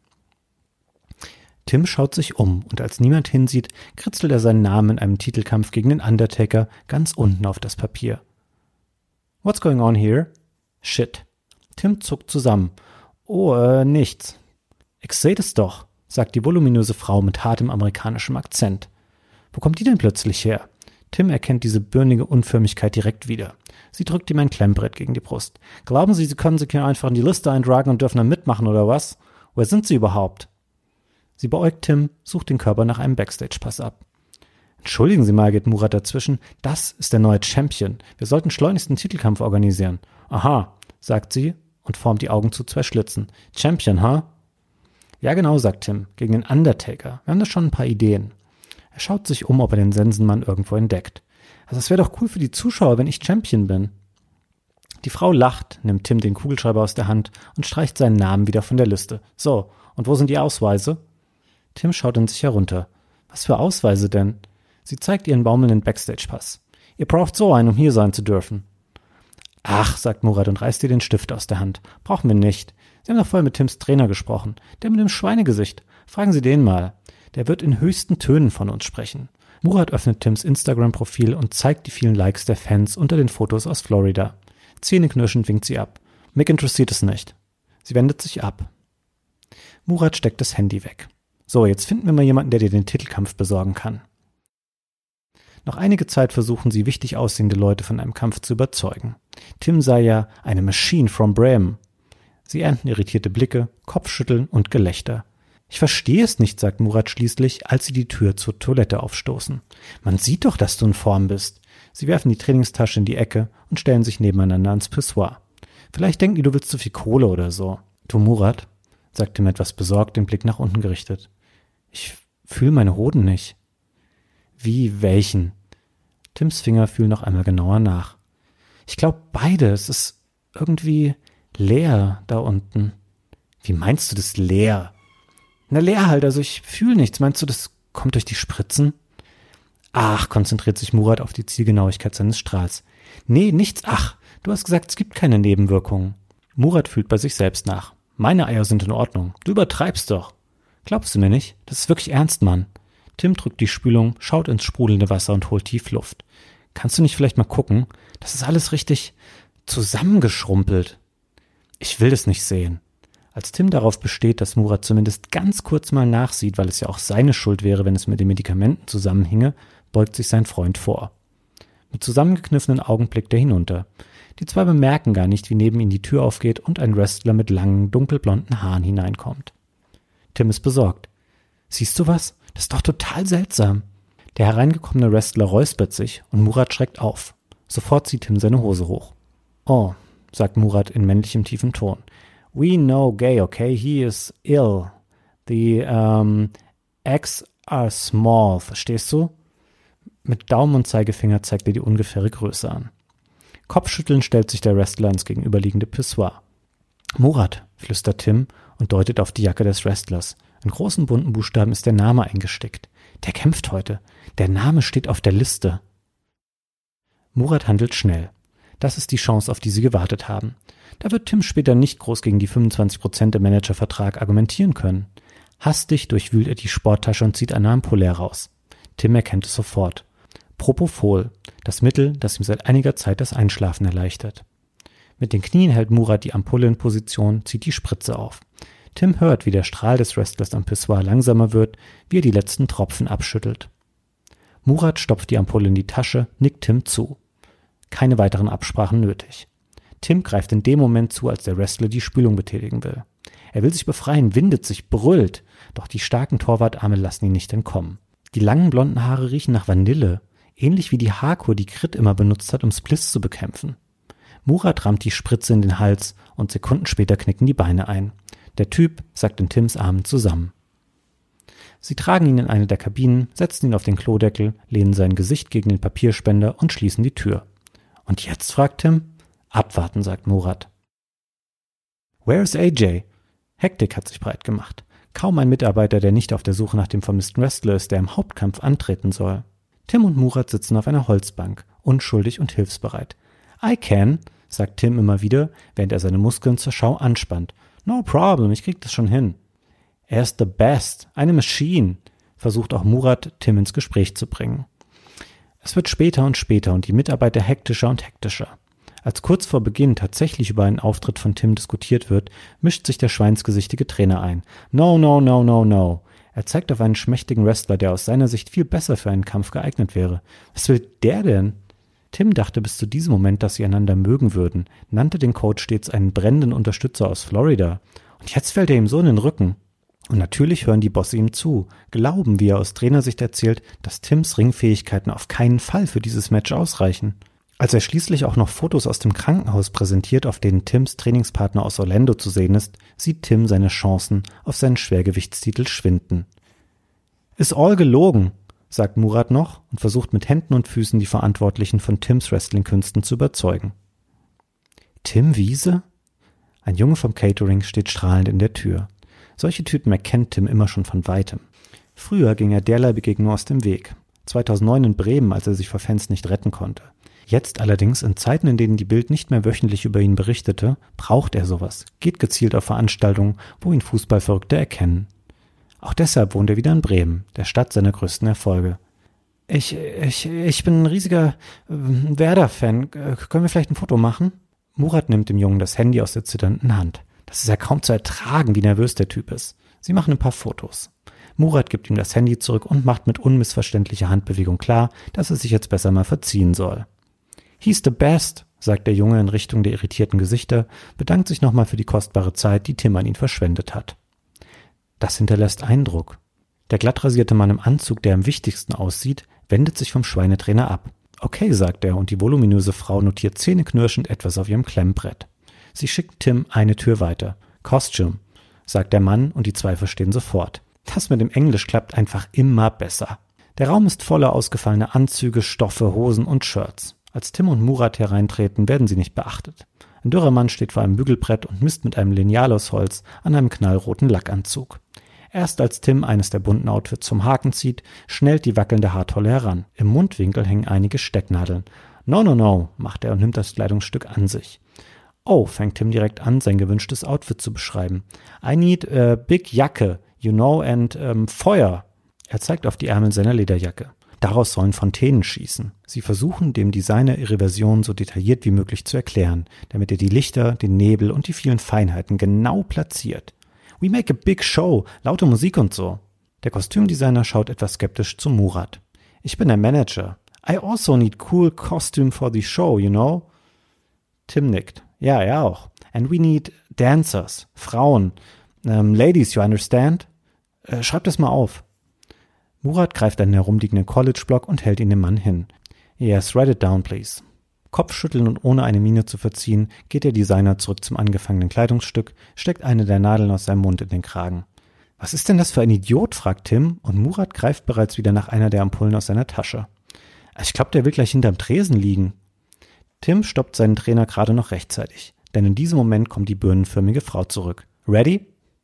Tim schaut sich um und als niemand hinsieht, kritzelt er seinen Namen in einem Titelkampf gegen den Undertaker ganz unten auf das Papier. What's going on here? Shit. Tim zuckt zusammen. Oh, nichts. Ich seh das doch, sagt die voluminöse Frau mit hartem amerikanischem Akzent. Wo kommt die denn plötzlich her? Tim erkennt diese birnige Unförmigkeit direkt wieder. Sie drückt ihm ein Klemmbrett gegen die Brust. Glauben Sie, Sie können sich hier einfach in die Liste eintragen und dürfen dann mitmachen, oder was? Wer sind Sie überhaupt? Sie beäugt Tim, sucht den Körper nach einem Backstage-Pass ab. Entschuldigen Sie mal, geht Murat dazwischen. Das ist der neue Champion. Wir sollten schleunigst einen Titelkampf organisieren. Aha, sagt sie und formt die Augen zu 2 Schlitzen. Champion, ha? Ja, genau, sagt Tim, gegen den Undertaker. Wir haben da schon ein paar Ideen. Er schaut sich um, ob er den Sensenmann irgendwo entdeckt. Also es wäre doch cool für die Zuschauer, wenn ich Champion bin. Die Frau lacht, nimmt Tim den Kugelschreiber aus der Hand und streicht seinen Namen wieder von der Liste. So, und wo sind die Ausweise? Tim schaut in sich herunter. Was für Ausweise denn? Sie zeigt ihren baumelnden Backstage-Pass. Ihr braucht so einen, um hier sein zu dürfen. Ach, sagt Murat und reißt ihr den Stift aus der Hand. Brauchen wir nicht. Sie haben doch vorher mit Tims Trainer gesprochen. Der mit dem Schweinegesicht. Fragen Sie den mal. Der wird in höchsten Tönen von uns sprechen. Murat öffnet Tims Instagram-Profil und zeigt die vielen Likes der Fans unter den Fotos aus Florida. Zähneknirschend winkt sie ab. Mick interessiert es nicht. Sie wendet sich ab. Murat steckt das Handy weg. So, jetzt finden wir mal jemanden, der dir den Titelkampf besorgen kann. Noch einige Zeit versuchen sie, wichtig aussehende Leute von einem Kampf zu überzeugen. Tim sei ja eine Machine from Bremen. Sie ernten irritierte Blicke, Kopfschütteln und Gelächter. Ich verstehe es nicht, sagt Murat schließlich, als sie die Tür zur Toilette aufstoßen. Man sieht doch, dass du in Form bist. Sie werfen die Trainingstasche in die Ecke und stellen sich nebeneinander ans Pissoir. Vielleicht denken die, du willst zu viel Kohle oder so. Du, Murat, sagt Tim etwas besorgt, den Blick nach unten gerichtet. Ich fühle meine Hoden nicht. Wie, welchen? Tims Finger fühlen noch einmal genauer nach. Ich glaube beide. Es ist irgendwie leer da unten. Wie meinst du das leer? Na, leer halt, also ich fühle nichts. Meinst du, das kommt durch die Spritzen? Ach, konzentriert sich Murat auf die Zielgenauigkeit seines Strahls. Nee, nichts. Ach, du hast gesagt, es gibt keine Nebenwirkungen. Murat fühlt bei sich selbst nach. Meine Eier sind in Ordnung. Du übertreibst doch. Glaubst du mir nicht? Das ist wirklich ernst, Mann. Tim drückt die Spülung, schaut ins sprudelnde Wasser und holt tief Luft. Kannst du nicht vielleicht mal gucken? Das ist alles richtig zusammengeschrumpelt. Ich will das nicht sehen. Als Tim darauf besteht, dass Murat zumindest ganz kurz mal nachsieht, weil es ja auch seine Schuld wäre, wenn es mit den Medikamenten zusammenhinge, beugt sich sein Freund vor. Mit zusammengekniffenen Augen blickt er hinunter. Die zwei bemerken gar nicht, wie neben ihnen die Tür aufgeht und ein Wrestler mit langen, dunkelblonden Haaren hineinkommt. Tim ist besorgt. Siehst du was? Das ist doch total seltsam. Der hereingekommene Wrestler räuspert sich und Murat schreckt auf. Sofort zieht Tim seine Hose hoch. Oh, sagt Murat in männlichem tiefem Ton. We know gay, okay? He is ill. The eggs are small, verstehst du? Mit Daumen und Zeigefinger zeigt er die ungefähre Größe an. Kopfschüttelnd stellt sich der Wrestler ins gegenüberliegende Pissoir. Murat, flüstert Tim und deutet auf die Jacke des Wrestlers. In großen bunten Buchstaben ist der Name eingestickt. Der kämpft heute. Der Name steht auf der Liste. Murat handelt schnell. Das ist die Chance, auf die sie gewartet haben. Da wird Tim später nicht groß gegen die 25% im Managervertrag argumentieren können. Hastig durchwühlt er die Sporttasche und zieht eine Ampulle heraus. Tim erkennt es sofort. Propofol, das Mittel, das ihm seit einiger Zeit das Einschlafen erleichtert. Mit den Knien hält Murat die Ampulle in Position, zieht die Spritze auf. Tim hört, wie der Strahl des Wrestlers am Pissoir langsamer wird, wie er die letzten Tropfen abschüttelt. Murat stopft die Ampulle in die Tasche, nickt Tim zu. Keine weiteren Absprachen nötig. Tim greift in dem Moment zu, als der Wrestler die Spülung betätigen will. Er will sich befreien, windet sich, brüllt, doch die starken Torwartarme lassen ihn nicht entkommen. Die langen blonden Haare riechen nach Vanille, ähnlich wie die Haarkur, die Grit immer benutzt hat, um Spliss zu bekämpfen. Murat rammt die Spritze in den Hals und Sekunden später knicken die Beine ein. Der Typ sackt in Tims Armen zusammen. Sie tragen ihn in eine der Kabinen, setzen ihn auf den Klodeckel, lehnen sein Gesicht gegen den Papierspender und schließen die Tür. Und jetzt, fragt Tim. Abwarten, sagt Murat. Where's AJ? Hektik hat sich breit gemacht. Kaum ein Mitarbeiter, der nicht auf der Suche nach dem vermissten Wrestler ist, der im Hauptkampf antreten soll. Tim und Murat sitzen auf einer Holzbank, unschuldig und hilfsbereit. I can, sagt Tim immer wieder, während er seine Muskeln zur Schau anspannt. No problem, ich krieg das schon hin. Er ist the best, eine Machine, versucht auch Murat, Tim ins Gespräch zu bringen. Es wird später und später und die Mitarbeiter hektischer und hektischer. Als kurz vor Beginn tatsächlich über einen Auftritt von Tim diskutiert wird, mischt sich der schweinsgesichtige Trainer ein. No, no, no, no, no. Er zeigt auf einen schmächtigen Wrestler, der aus seiner Sicht viel besser für einen Kampf geeignet wäre. Was will der denn? Tim dachte bis zu diesem Moment, dass sie einander mögen würden, nannte den Coach stets einen brennenden Unterstützer aus Florida. Und jetzt fällt er ihm so in den Rücken. Und natürlich hören die Bosse ihm zu, glauben, wie er aus Trainersicht erzählt, dass Tims Ringfähigkeiten auf keinen Fall für dieses Match ausreichen. Als er schließlich auch noch Fotos aus dem Krankenhaus präsentiert, auf denen Tims Trainingspartner aus Orlando zu sehen ist, sieht Tim seine Chancen auf seinen Schwergewichtstitel schwinden. Ist all gelogen, sagt Murat noch und versucht mit Händen und Füßen die Verantwortlichen von Tims Wrestling-Künsten zu überzeugen. Tim Wiese? Ein Junge vom Catering steht strahlend in der Tür. Solche Typen erkennt Tim immer schon von Weitem. Früher ging er derlei Begegnung aus dem Weg. 2009 in Bremen, als er sich vor Fans nicht retten konnte. Jetzt allerdings, in Zeiten, in denen die Bild nicht mehr wöchentlich über ihn berichtete, braucht er sowas, geht gezielt auf Veranstaltungen, wo ihn Fußballverrückte erkennen. Auch deshalb wohnt er wieder in Bremen, der Stadt seiner größten Erfolge. Ich bin ein riesiger Werder-Fan. Können wir vielleicht ein Foto machen? Murat nimmt dem Jungen das Handy aus der zitternden Hand. Das ist ja kaum zu ertragen, wie nervös der Typ ist. Sie machen ein paar Fotos. Murat gibt ihm das Handy zurück und macht mit unmissverständlicher Handbewegung klar, dass er sich jetzt besser mal verziehen soll. He's the best, sagt der Junge in Richtung der irritierten Gesichter, bedankt sich nochmal für die kostbare Zeit, die Tim an ihn verschwendet hat. Das hinterlässt Eindruck. Der glattrasierte Mann im Anzug, der am wichtigsten aussieht, wendet sich vom Schweinetrainer ab. Okay, sagt er, und die voluminöse Frau notiert zähneknirschend etwas auf ihrem Klemmbrett. Sie schickt Tim eine Tür weiter. Costume, sagt der Mann, und die zwei verstehen sofort. Das mit dem Englisch klappt einfach immer besser. Der Raum ist voller ausgefallener Anzüge, Stoffe, Hosen und Shirts. Als Tim und Murat hereintreten, werden sie nicht beachtet. Ein dürrer Mann steht vor einem Bügelbrett und misst mit einem Lineal aus Holz an einem knallroten Lackanzug. Erst als Tim eines der bunten Outfits zum Haken zieht, schnellt die wackelnde Haartolle heran. Im Mundwinkel hängen einige Stecknadeln. No, no, no, macht er und nimmt das Kleidungsstück an sich. Oh, fängt Tim direkt an, sein gewünschtes Outfit zu beschreiben. I need a big Jacke, you know, and Feuer. Er zeigt auf die Ärmel seiner Lederjacke. Daraus sollen Fontänen schießen. Sie versuchen, dem Designer ihre Version so detailliert wie möglich zu erklären, damit er die Lichter, den Nebel und die vielen Feinheiten genau platziert. We make a big show, laute Musik und so. Der Kostümdesigner schaut etwas skeptisch zu Murat. Ich bin der Manager. I also need cool costume for the show, you know? Tim nickt. Ja, er auch. And we need dancers, Frauen, ladies, you understand? Schreib das mal auf. Murat greift einen herumliegenden College-Block und hält ihn dem Mann hin. Yes, write it down, please. Kopfschütteln und ohne eine Miene zu verziehen, geht der Designer zurück zum angefangenen Kleidungsstück, steckt eine der Nadeln aus seinem Mund in den Kragen. Was ist denn das für ein Idiot, fragt Tim, und Murat greift bereits wieder nach einer der Ampullen aus seiner Tasche. Ich glaube, der will gleich hinterm Tresen liegen. Tim stoppt seinen Trainer gerade noch rechtzeitig, denn in diesem Moment kommt die birnenförmige Frau zurück. Ready?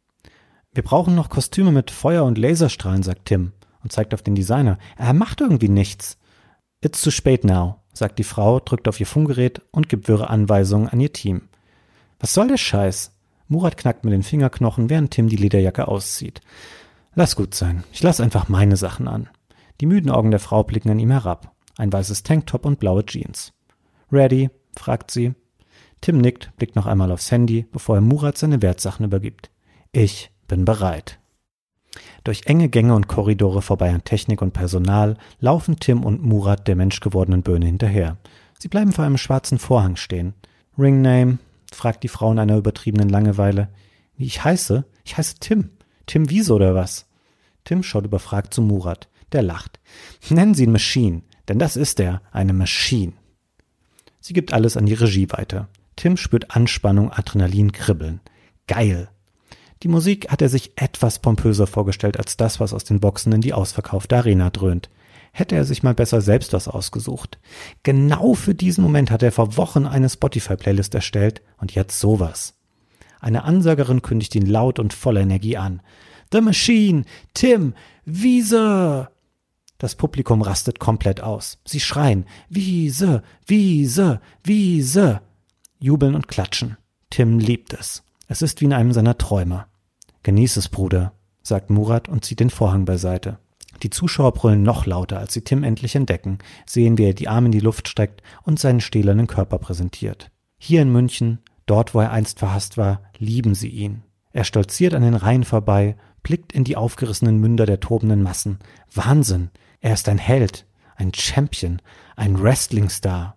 Wir brauchen noch Kostüme mit Feuer und Laserstrahlen, sagt Tim und zeigt auf den Designer. Er macht irgendwie nichts. It's too spät now, sagt die Frau, drückt auf ihr Funkgerät und gibt wirre Anweisungen an ihr Team. Was soll der Scheiß? Murat knackt mit den Fingerknochen, während Tim die Lederjacke auszieht. Lass gut sein, ich lass einfach meine Sachen an. Die müden Augen der Frau blicken an ihm herab. Ein weißes Tanktop und blaue Jeans. Ready? Fragt sie. Tim nickt, blickt noch einmal aufs Handy, bevor er Murat seine Wertsachen übergibt. Ich bin bereit. Durch enge Gänge und Korridore vorbei an Technik und Personal laufen Tim und Murat der menschgewordenen Birne hinterher. Sie bleiben vor einem schwarzen Vorhang stehen. Ringname? Fragt die Frau in einer übertriebenen Langeweile. Wie ich heiße? Ich heiße Tim. Tim Wiese oder was? Tim schaut überfragt zu Murat. Der lacht. Nennen Sie ihn Machine, denn das ist er, eine Machine. Sie gibt alles an die Regie weiter. Tim spürt Anspannung, Adrenalin, Kribbeln. Geil. Die Musik hat er sich etwas pompöser vorgestellt als das, was aus den Boxen in die ausverkaufte Arena dröhnt. Hätte er sich mal besser selbst was ausgesucht. Genau für diesen Moment hat er vor Wochen eine Spotify-Playlist erstellt und jetzt sowas. Eine Ansagerin kündigt ihn laut und voller Energie an. The Machine, Tim, Wiese! Das Publikum rastet komplett aus. Sie schreien, Wiese, Wiese, Wiese! Jubeln und klatschen. Tim liebt es. Es ist wie in einem seiner Träume. Genieß es, Bruder, sagt Murat und zieht den Vorhang beiseite. Die Zuschauer brüllen noch lauter, als sie Tim endlich entdecken, sehen, wie er die Arme in die Luft streckt und seinen stählernen Körper präsentiert. Hier in München, dort wo er einst verhasst war, lieben sie ihn. Er stolziert an den Reihen vorbei, blickt in die aufgerissenen Münder der tobenden Massen. Wahnsinn! Er ist ein Held, ein Champion, ein Wrestling-Star.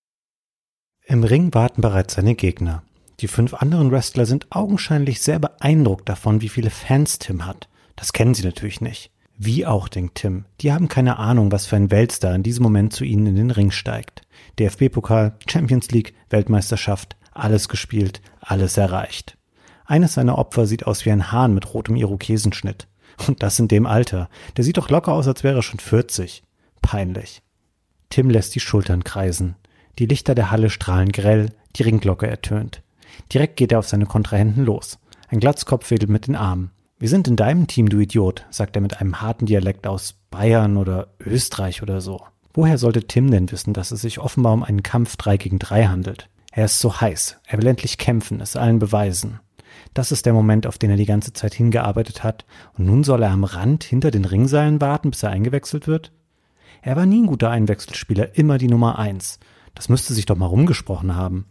Im Ring warten bereits seine Gegner. Die 5 anderen Wrestler sind augenscheinlich sehr beeindruckt davon, wie viele Fans Tim hat. Das kennen sie natürlich nicht. Wie auch, denkt Tim. Die haben keine Ahnung, was für ein Weltstar in diesem Moment zu ihnen in den Ring steigt. DFB-Pokal, Champions League, Weltmeisterschaft, alles gespielt, alles erreicht. Eines seiner Opfer sieht aus wie ein Hahn mit rotem Irokesenschnitt. Und das in dem Alter. Der sieht doch locker aus, als wäre er schon 40. Peinlich. Tim lässt die Schultern kreisen. Die Lichter der Halle strahlen grell, die Ringglocke ertönt. Direkt geht er auf seine Kontrahenten los. Ein Glatzkopf wedelt mit den Armen. Wir sind in deinem Team, du Idiot, sagt er mit einem harten Dialekt aus Bayern oder Österreich oder so. Woher sollte Tim denn wissen, dass es sich offenbar um einen Kampf 3 gegen 3 handelt? Er ist so heiß, er will endlich kämpfen, es allen beweisen. Das ist der Moment, auf den er die ganze Zeit hingearbeitet hat, und nun soll er am Rand hinter den Ringseilen warten, bis er eingewechselt wird? Er war nie ein guter Einwechselspieler, immer die Nummer 1. Das müsste sich doch mal rumgesprochen haben.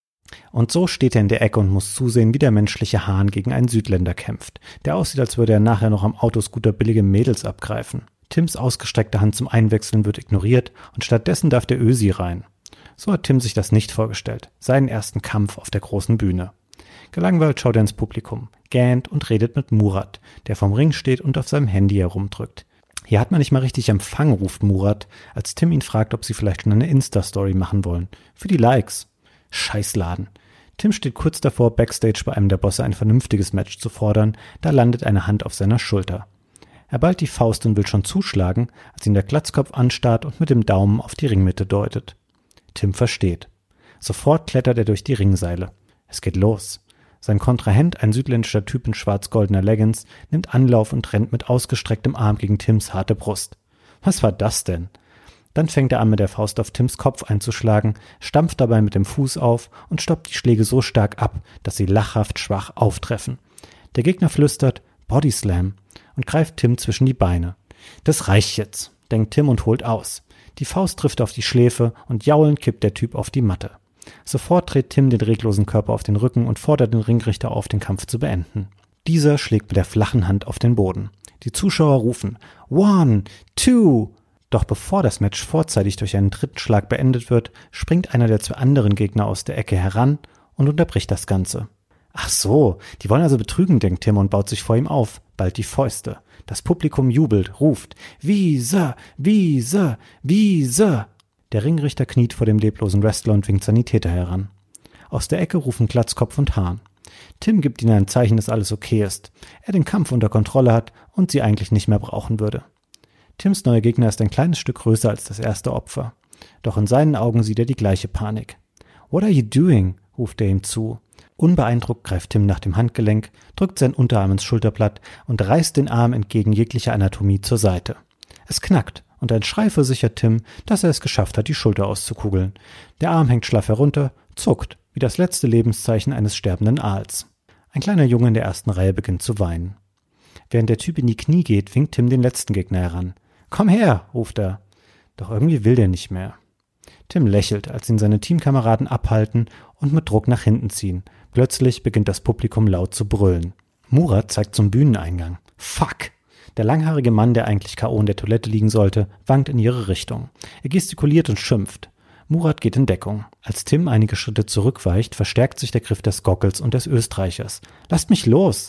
Und so steht er in der Ecke und muss zusehen, wie der menschliche Hahn gegen einen Südländer kämpft, der aussieht, als würde er nachher noch am Autoscooter billige Mädels abgreifen. Tims ausgestreckte Hand zum Einwechseln wird ignoriert und stattdessen darf der Ösi rein. So hat Tim sich das nicht vorgestellt, seinen ersten Kampf auf der großen Bühne. Gelangweilt schaut er ins Publikum, gähnt und redet mit Murat, der vom Ring steht und auf seinem Handy herumdrückt. Hier hat man nicht mal richtig Empfang, ruft Murat, als Tim ihn fragt, ob sie vielleicht schon eine Insta-Story machen wollen. Für die Likes. Scheißladen. Tim steht kurz davor, Backstage bei einem der Bosse ein vernünftiges Match zu fordern, da landet eine Hand auf seiner Schulter. Er ballt die Faust und will schon zuschlagen, als ihn der Glatzkopf anstarrt und mit dem Daumen auf die Ringmitte deutet. Tim versteht. Sofort klettert er durch die Ringseile. Es geht los. Sein Kontrahent, ein südländischer Typ in schwarz-goldener Leggings, nimmt Anlauf und rennt mit ausgestrecktem Arm gegen Tims harte Brust. Was war das denn? Dann fängt er an, mit der Faust auf Tims Kopf einzuschlagen, stampft dabei mit dem Fuß auf und stoppt die Schläge so stark ab, dass sie lachhaft schwach auftreffen. Der Gegner flüstert Bodyslam und greift Tim zwischen die Beine. Das reicht jetzt, denkt Tim und holt aus. Die Faust trifft auf die Schläfe und jaulend kippt der Typ auf die Matte. Sofort dreht Tim den reglosen Körper auf den Rücken und fordert den Ringrichter auf, den Kampf zu beenden. Dieser schlägt mit der flachen Hand auf den Boden. Die Zuschauer rufen 1, 2. Doch bevor das Match vorzeitig durch einen dritten Schlag beendet wird, springt einer der 2 anderen Gegner aus der Ecke heran und unterbricht das Ganze. Ach so, die wollen also betrügen, denkt Tim und baut sich vor ihm auf, ballt die Fäuste. Das Publikum jubelt, ruft Wiese, Wiese, Wiese. Der Ringrichter kniet vor dem leblosen Wrestler und winkt Sanitäter heran. Aus der Ecke rufen Glatzkopf und Hahn. Tim gibt ihnen ein Zeichen, dass alles okay ist, er den Kampf unter Kontrolle hat und sie eigentlich nicht mehr brauchen würde. Tims neuer Gegner ist ein kleines Stück größer als das erste Opfer. Doch in seinen Augen sieht er die gleiche Panik. What are you doing? Ruft er ihm zu. Unbeeindruckt greift Tim nach dem Handgelenk, drückt seinen Unterarm ins Schulterblatt und reißt den Arm entgegen jeglicher Anatomie zur Seite. Es knackt und ein Schrei versichert Tim, dass er es geschafft hat, die Schulter auszukugeln. Der Arm hängt schlaff herunter, zuckt, wie das letzte Lebenszeichen eines sterbenden Aals. Ein kleiner Junge in der ersten Reihe beginnt zu weinen. Während der Typ in die Knie geht, winkt Tim den letzten Gegner heran. »Komm her«, ruft er. Doch irgendwie will der nicht mehr. Tim lächelt, als ihn seine Teamkameraden abhalten und mit Druck nach hinten ziehen. Plötzlich beginnt das Publikum laut zu brüllen. Murat zeigt zum Bühneneingang. »Fuck!« Der langhaarige Mann, der eigentlich K.O. in der Toilette liegen sollte, wankt in ihre Richtung. Er gestikuliert und schimpft. Murat geht in Deckung. Als Tim einige Schritte zurückweicht, verstärkt sich der Griff des Gockels und des Österreichers. »Lasst mich los!«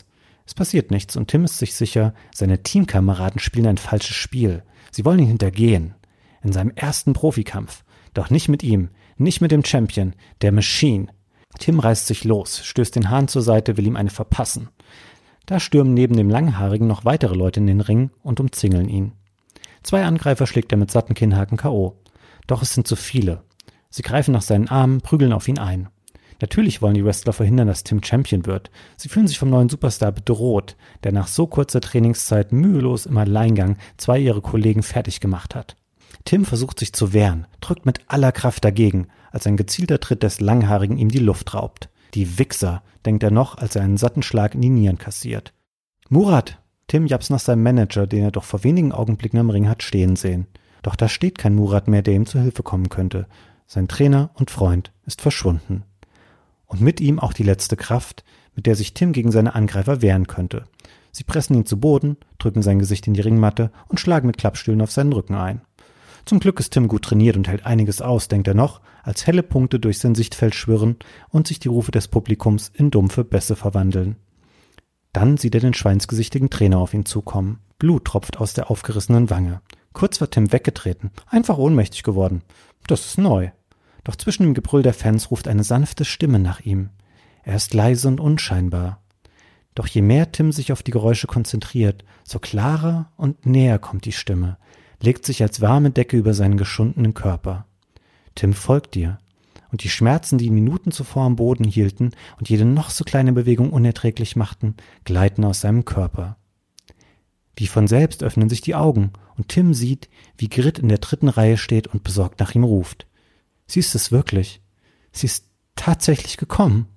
Es passiert nichts und Tim ist sich sicher, seine Teamkameraden spielen ein falsches Spiel. Sie wollen ihn hintergehen. In seinem ersten Profikampf. Doch nicht mit ihm, nicht mit dem Champion, der Machine. Tim reißt sich los, stößt den Hahn zur Seite, will ihm eine verpassen. Da stürmen neben dem Langhaarigen noch weitere Leute in den Ring und umzingeln ihn. 2 Angreifer schlägt er mit satten Kinnhaken K.O. Doch es sind zu viele. Sie greifen nach seinen Armen, prügeln auf ihn ein. Natürlich wollen die Wrestler verhindern, dass Tim Champion wird. Sie fühlen sich vom neuen Superstar bedroht, der nach so kurzer Trainingszeit mühelos im Alleingang 2 ihrer Kollegen fertig gemacht hat. Tim versucht sich zu wehren, drückt mit aller Kraft dagegen, als ein gezielter Tritt des Langhaarigen ihm die Luft raubt. Die Wichser, denkt er noch, als er einen satten Schlag in die Nieren kassiert. Murat! Tim japst nach seinem Manager, den er doch vor wenigen Augenblicken am Ring hat stehen sehen. Doch da steht kein Murat mehr, der ihm zu Hilfe kommen könnte. Sein Trainer und Freund ist verschwunden. Und mit ihm auch die letzte Kraft, mit der sich Tim gegen seine Angreifer wehren könnte. Sie pressen ihn zu Boden, drücken sein Gesicht in die Ringmatte und schlagen mit Klappstühlen auf seinen Rücken ein. Zum Glück ist Tim gut trainiert und hält einiges aus, denkt er noch, als helle Punkte durch sein Sichtfeld schwirren und sich die Rufe des Publikums in dumpfe Bässe verwandeln. Dann sieht er den schweinsgesichtigen Trainer auf ihn zukommen. Blut tropft aus der aufgerissenen Wange. Kurz war Tim weggetreten, einfach ohnmächtig geworden. Das ist neu. Doch zwischen dem Gebrüll der Fans ruft eine sanfte Stimme nach ihm. Er ist leise und unscheinbar. Doch je mehr Tim sich auf die Geräusche konzentriert, so klarer und näher kommt die Stimme, legt sich als warme Decke über seinen geschundenen Körper. Tim folgt dir. Und die Schmerzen, die ihn Minuten zuvor am Boden hielten und jede noch so kleine Bewegung unerträglich machten, gleiten aus seinem Körper. Wie von selbst öffnen sich die Augen und Tim sieht, wie Grit in der 3. Reihe steht und besorgt nach ihm ruft. Sie ist es wirklich. Sie ist tatsächlich gekommen.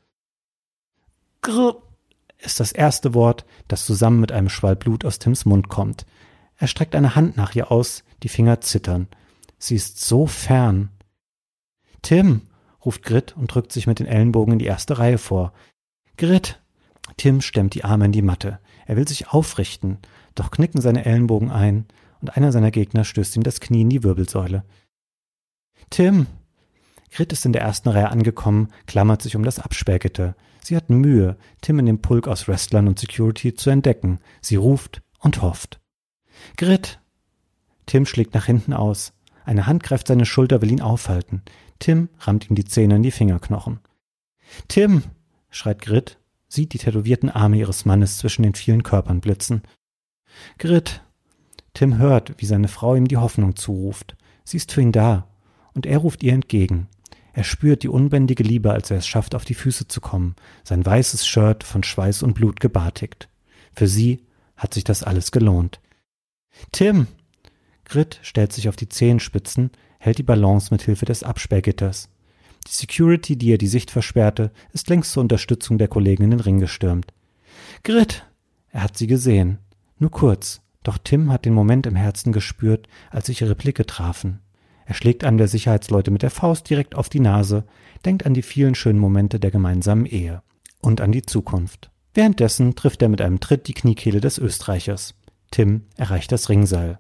Grr ist das erste Wort, das zusammen mit einem Schwall Blut aus Tims Mund kommt. Er streckt eine Hand nach ihr aus, die Finger zittern. Sie ist so fern. »Tim«, ruft Grit und drückt sich mit den Ellenbogen in die 1. Reihe vor. »Grit!« Tim stemmt die Arme in die Matte. Er will sich aufrichten, doch knicken seine Ellenbogen ein und einer seiner Gegner stößt ihm das Knie in die Wirbelsäule. »Tim!« Grit ist in der 1. Reihe angekommen, klammert sich um das Absperrgitter. Sie hat Mühe, Tim in dem Pulk aus Wrestlern und Security zu entdecken. Sie ruft und hofft. »Grit!« Tim schlägt nach hinten aus. Eine Hand greift seine Schulter, will ihn aufhalten. Tim rammt ihm die Zähne in die Fingerknochen. »Tim«, schreit Grit, sieht die tätowierten Arme ihres Mannes zwischen den vielen Körpern blitzen. »Grit«. Tim hört, wie seine Frau ihm die Hoffnung zuruft. Sie ist für ihn da, und er ruft ihr entgegen. Er spürt die unbändige Liebe, als er es schafft, auf die Füße zu kommen, sein weißes Shirt von Schweiß und Blut gebartigt. Für sie hat sich das alles gelohnt. »Tim«. Grit stellt sich auf die Zehenspitzen, hält die Balance mit Hilfe des Absperrgitters. Die Security, die ihr die Sicht versperrte, ist längst zur Unterstützung der Kollegen in den Ring gestürmt. »Grit!« Er hat sie gesehen. Nur kurz, doch Tim hat den Moment im Herzen gespürt, als sich ihre Blicke trafen. Er schlägt einem der Sicherheitsleute mit der Faust direkt auf die Nase, denkt an die vielen schönen Momente der gemeinsamen Ehe und an die Zukunft. Währenddessen trifft er mit einem Tritt die Kniekehle des Österreichers. Tim erreicht das Ringseil.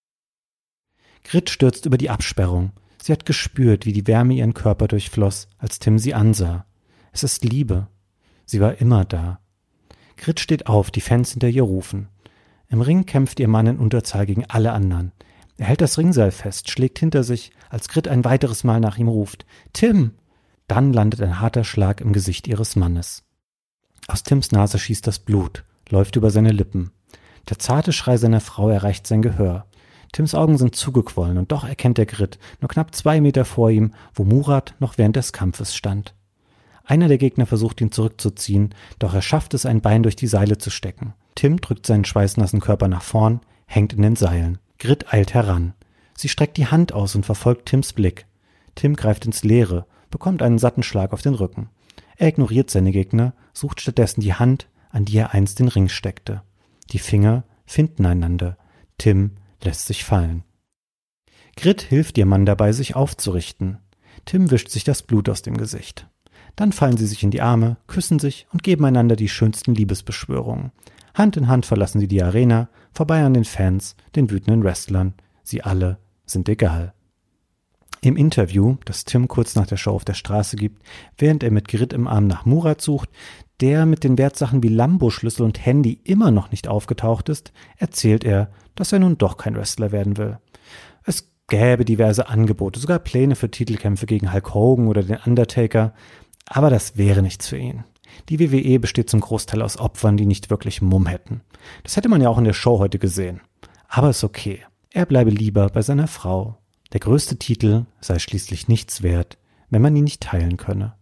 Grit stürzt über die Absperrung. Sie hat gespürt, wie die Wärme ihren Körper durchfloss, als Tim sie ansah. Es ist Liebe. Sie war immer da. Grit steht auf, die Fans hinter ihr rufen. Im Ring kämpft ihr Mann in Unterzahl gegen alle anderen. Er hält das Ringseil fest, schlägt hinter sich, als Grit ein weiteres Mal nach ihm ruft. »Tim!« Dann landet ein harter Schlag im Gesicht ihres Mannes. Aus Tims Nase schießt das Blut, läuft über seine Lippen. Der zarte Schrei seiner Frau erreicht sein Gehör. Tims Augen sind zugequollen und doch erkennt er Grit, nur knapp 2 Meter vor ihm, wo Murat noch während des Kampfes stand. Einer der Gegner versucht ihn zurückzuziehen, doch er schafft es, ein Bein durch die Seile zu stecken. Tim drückt seinen schweißnassen Körper nach vorn, hängt in den Seilen. Grit eilt heran. Sie streckt die Hand aus und verfolgt Tims Blick. Tim greift ins Leere, bekommt einen satten Schlag auf den Rücken. Er ignoriert seine Gegner, sucht stattdessen die Hand, an die er einst den Ring steckte. Die Finger finden einander. Tim lässt sich fallen. Grit hilft ihr Mann dabei, sich aufzurichten. Tim wischt sich das Blut aus dem Gesicht. Dann fallen sie sich in die Arme, küssen sich und geben einander die schönsten Liebesbeschwörungen. Hand in Hand verlassen sie die Arena, vorbei an den Fans, den wütenden Wrestlern. Sie alle sind egal. Im Interview, das Tim kurz nach der Show auf der Straße gibt, während er mit Grit im Arm nach Murat sucht, der mit den Wertsachen wie Lambo-Schlüssel und Handy immer noch nicht aufgetaucht ist, erzählt er, dass er nun doch kein Wrestler werden will. Es gäbe diverse Angebote, sogar Pläne für Titelkämpfe gegen Hulk Hogan oder den Undertaker, aber das wäre nichts für ihn. Die WWE besteht zum Großteil aus Opfern, die nicht wirklich Mumm hätten. Das hätte man ja auch in der Show heute gesehen. Aber ist okay. Er bleibe lieber bei seiner Frau. Der größte Titel sei schließlich nichts wert, wenn man ihn nicht teilen könne.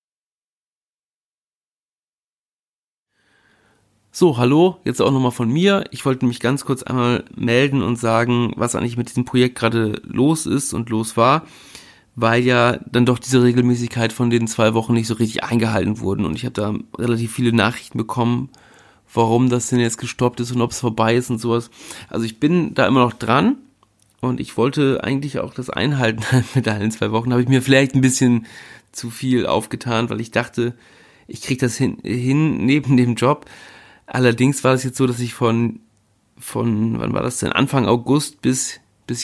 So, hallo, jetzt auch nochmal von mir. Ich wollte mich ganz kurz einmal melden und sagen, was eigentlich mit diesem Projekt gerade los ist und los war, weil ja dann doch diese Regelmäßigkeit von den 2 Wochen nicht so richtig eingehalten wurden. Und ich habe da relativ viele Nachrichten bekommen, warum das denn jetzt gestoppt ist und ob es vorbei ist und sowas. Also ich bin da immer noch dran und ich wollte eigentlich auch das einhalten mit allen 2 Wochen. Habe ich mir vielleicht ein bisschen zu viel aufgetan, weil ich dachte, ich kriege das hin neben dem Job. Allerdings war es jetzt so, dass ich von wann war das denn, Anfang August bis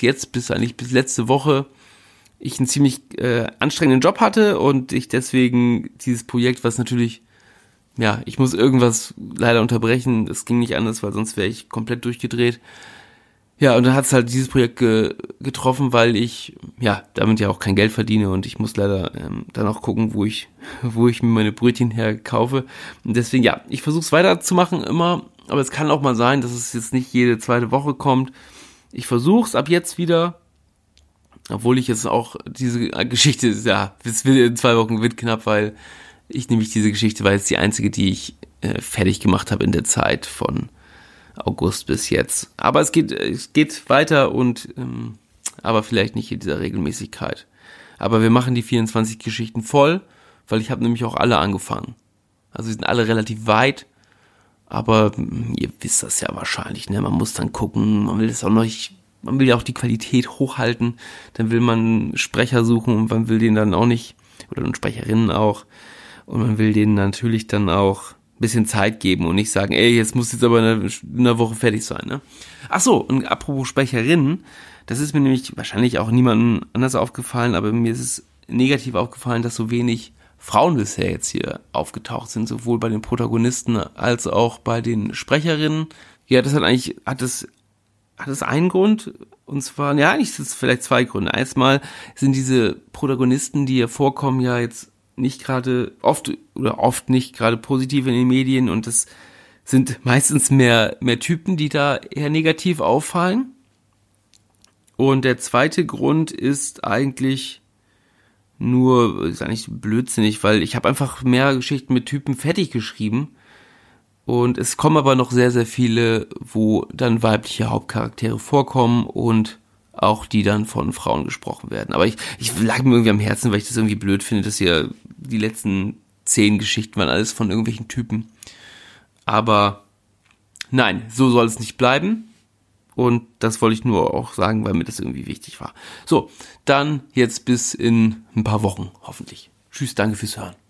letzte Woche ich einen ziemlich anstrengenden Job hatte und ich deswegen dieses Projekt, was natürlich, ja, ich muss irgendwas leider unterbrechen, das ging nicht anders, weil sonst wäre ich komplett durchgedreht. Ja, und dann hat es halt dieses Projekt getroffen, weil ich, ja, damit ja auch kein Geld verdiene und ich muss leider dann auch gucken, wo ich mir meine Brötchen herkaufe. Und deswegen, ja, ich versuche es weiterzumachen immer, aber es kann auch mal sein, dass es jetzt nicht jede 2. Woche kommt. Ich versuche es ab jetzt wieder, obwohl ich jetzt auch diese Geschichte, ja, es wird in 2 Wochen wird knapp, weil ich nämlich diese Geschichte war jetzt die einzige, die ich fertig gemacht habe in der Zeit von August bis jetzt. Aber es geht weiter und aber vielleicht nicht in dieser Regelmäßigkeit. Aber wir machen die 24 Geschichten voll, weil ich habe nämlich auch alle angefangen. Also sie sind alle relativ weit, aber ihr wisst das ja wahrscheinlich, ne? Man muss dann gucken, man will ja auch die Qualität hochhalten, dann will man Sprecher suchen und man will den dann auch nicht, oder Sprecherinnen auch, und man will denen natürlich dann auch bisschen Zeit geben und nicht sagen, jetzt muss jetzt aber in einer Woche fertig sein, ne? Ach so, und apropos Sprecherinnen, das ist mir nämlich wahrscheinlich auch niemandem anders aufgefallen, aber mir ist es negativ aufgefallen, dass so wenig Frauen bisher jetzt hier aufgetaucht sind, sowohl bei den Protagonisten als auch bei den Sprecherinnen. Ja, das hat es einen Grund, und zwar, ja, eigentlich sind es vielleicht 2 Gründe. Erstmal sind diese Protagonisten, die hier vorkommen, ja jetzt nicht gerade oft nicht gerade positiv in den Medien und es sind meistens mehr Typen, die da eher negativ auffallen. Und der zweite Grund ist eigentlich ist eigentlich blödsinnig, weil ich habe einfach mehr Geschichten mit Typen fertig geschrieben und es kommen aber noch sehr, sehr viele, wo dann weibliche Hauptcharaktere vorkommen und auch die dann von Frauen gesprochen werden. Aber ich lag mir irgendwie am Herzen, weil ich das irgendwie blöd finde, dass hier die letzten 10 Geschichten waren alles von irgendwelchen Typen. Aber nein, so soll es nicht bleiben. Und das wollte ich nur auch sagen, weil mir das irgendwie wichtig war. So, dann jetzt bis in ein paar Wochen, hoffentlich. Tschüss, danke fürs Hören.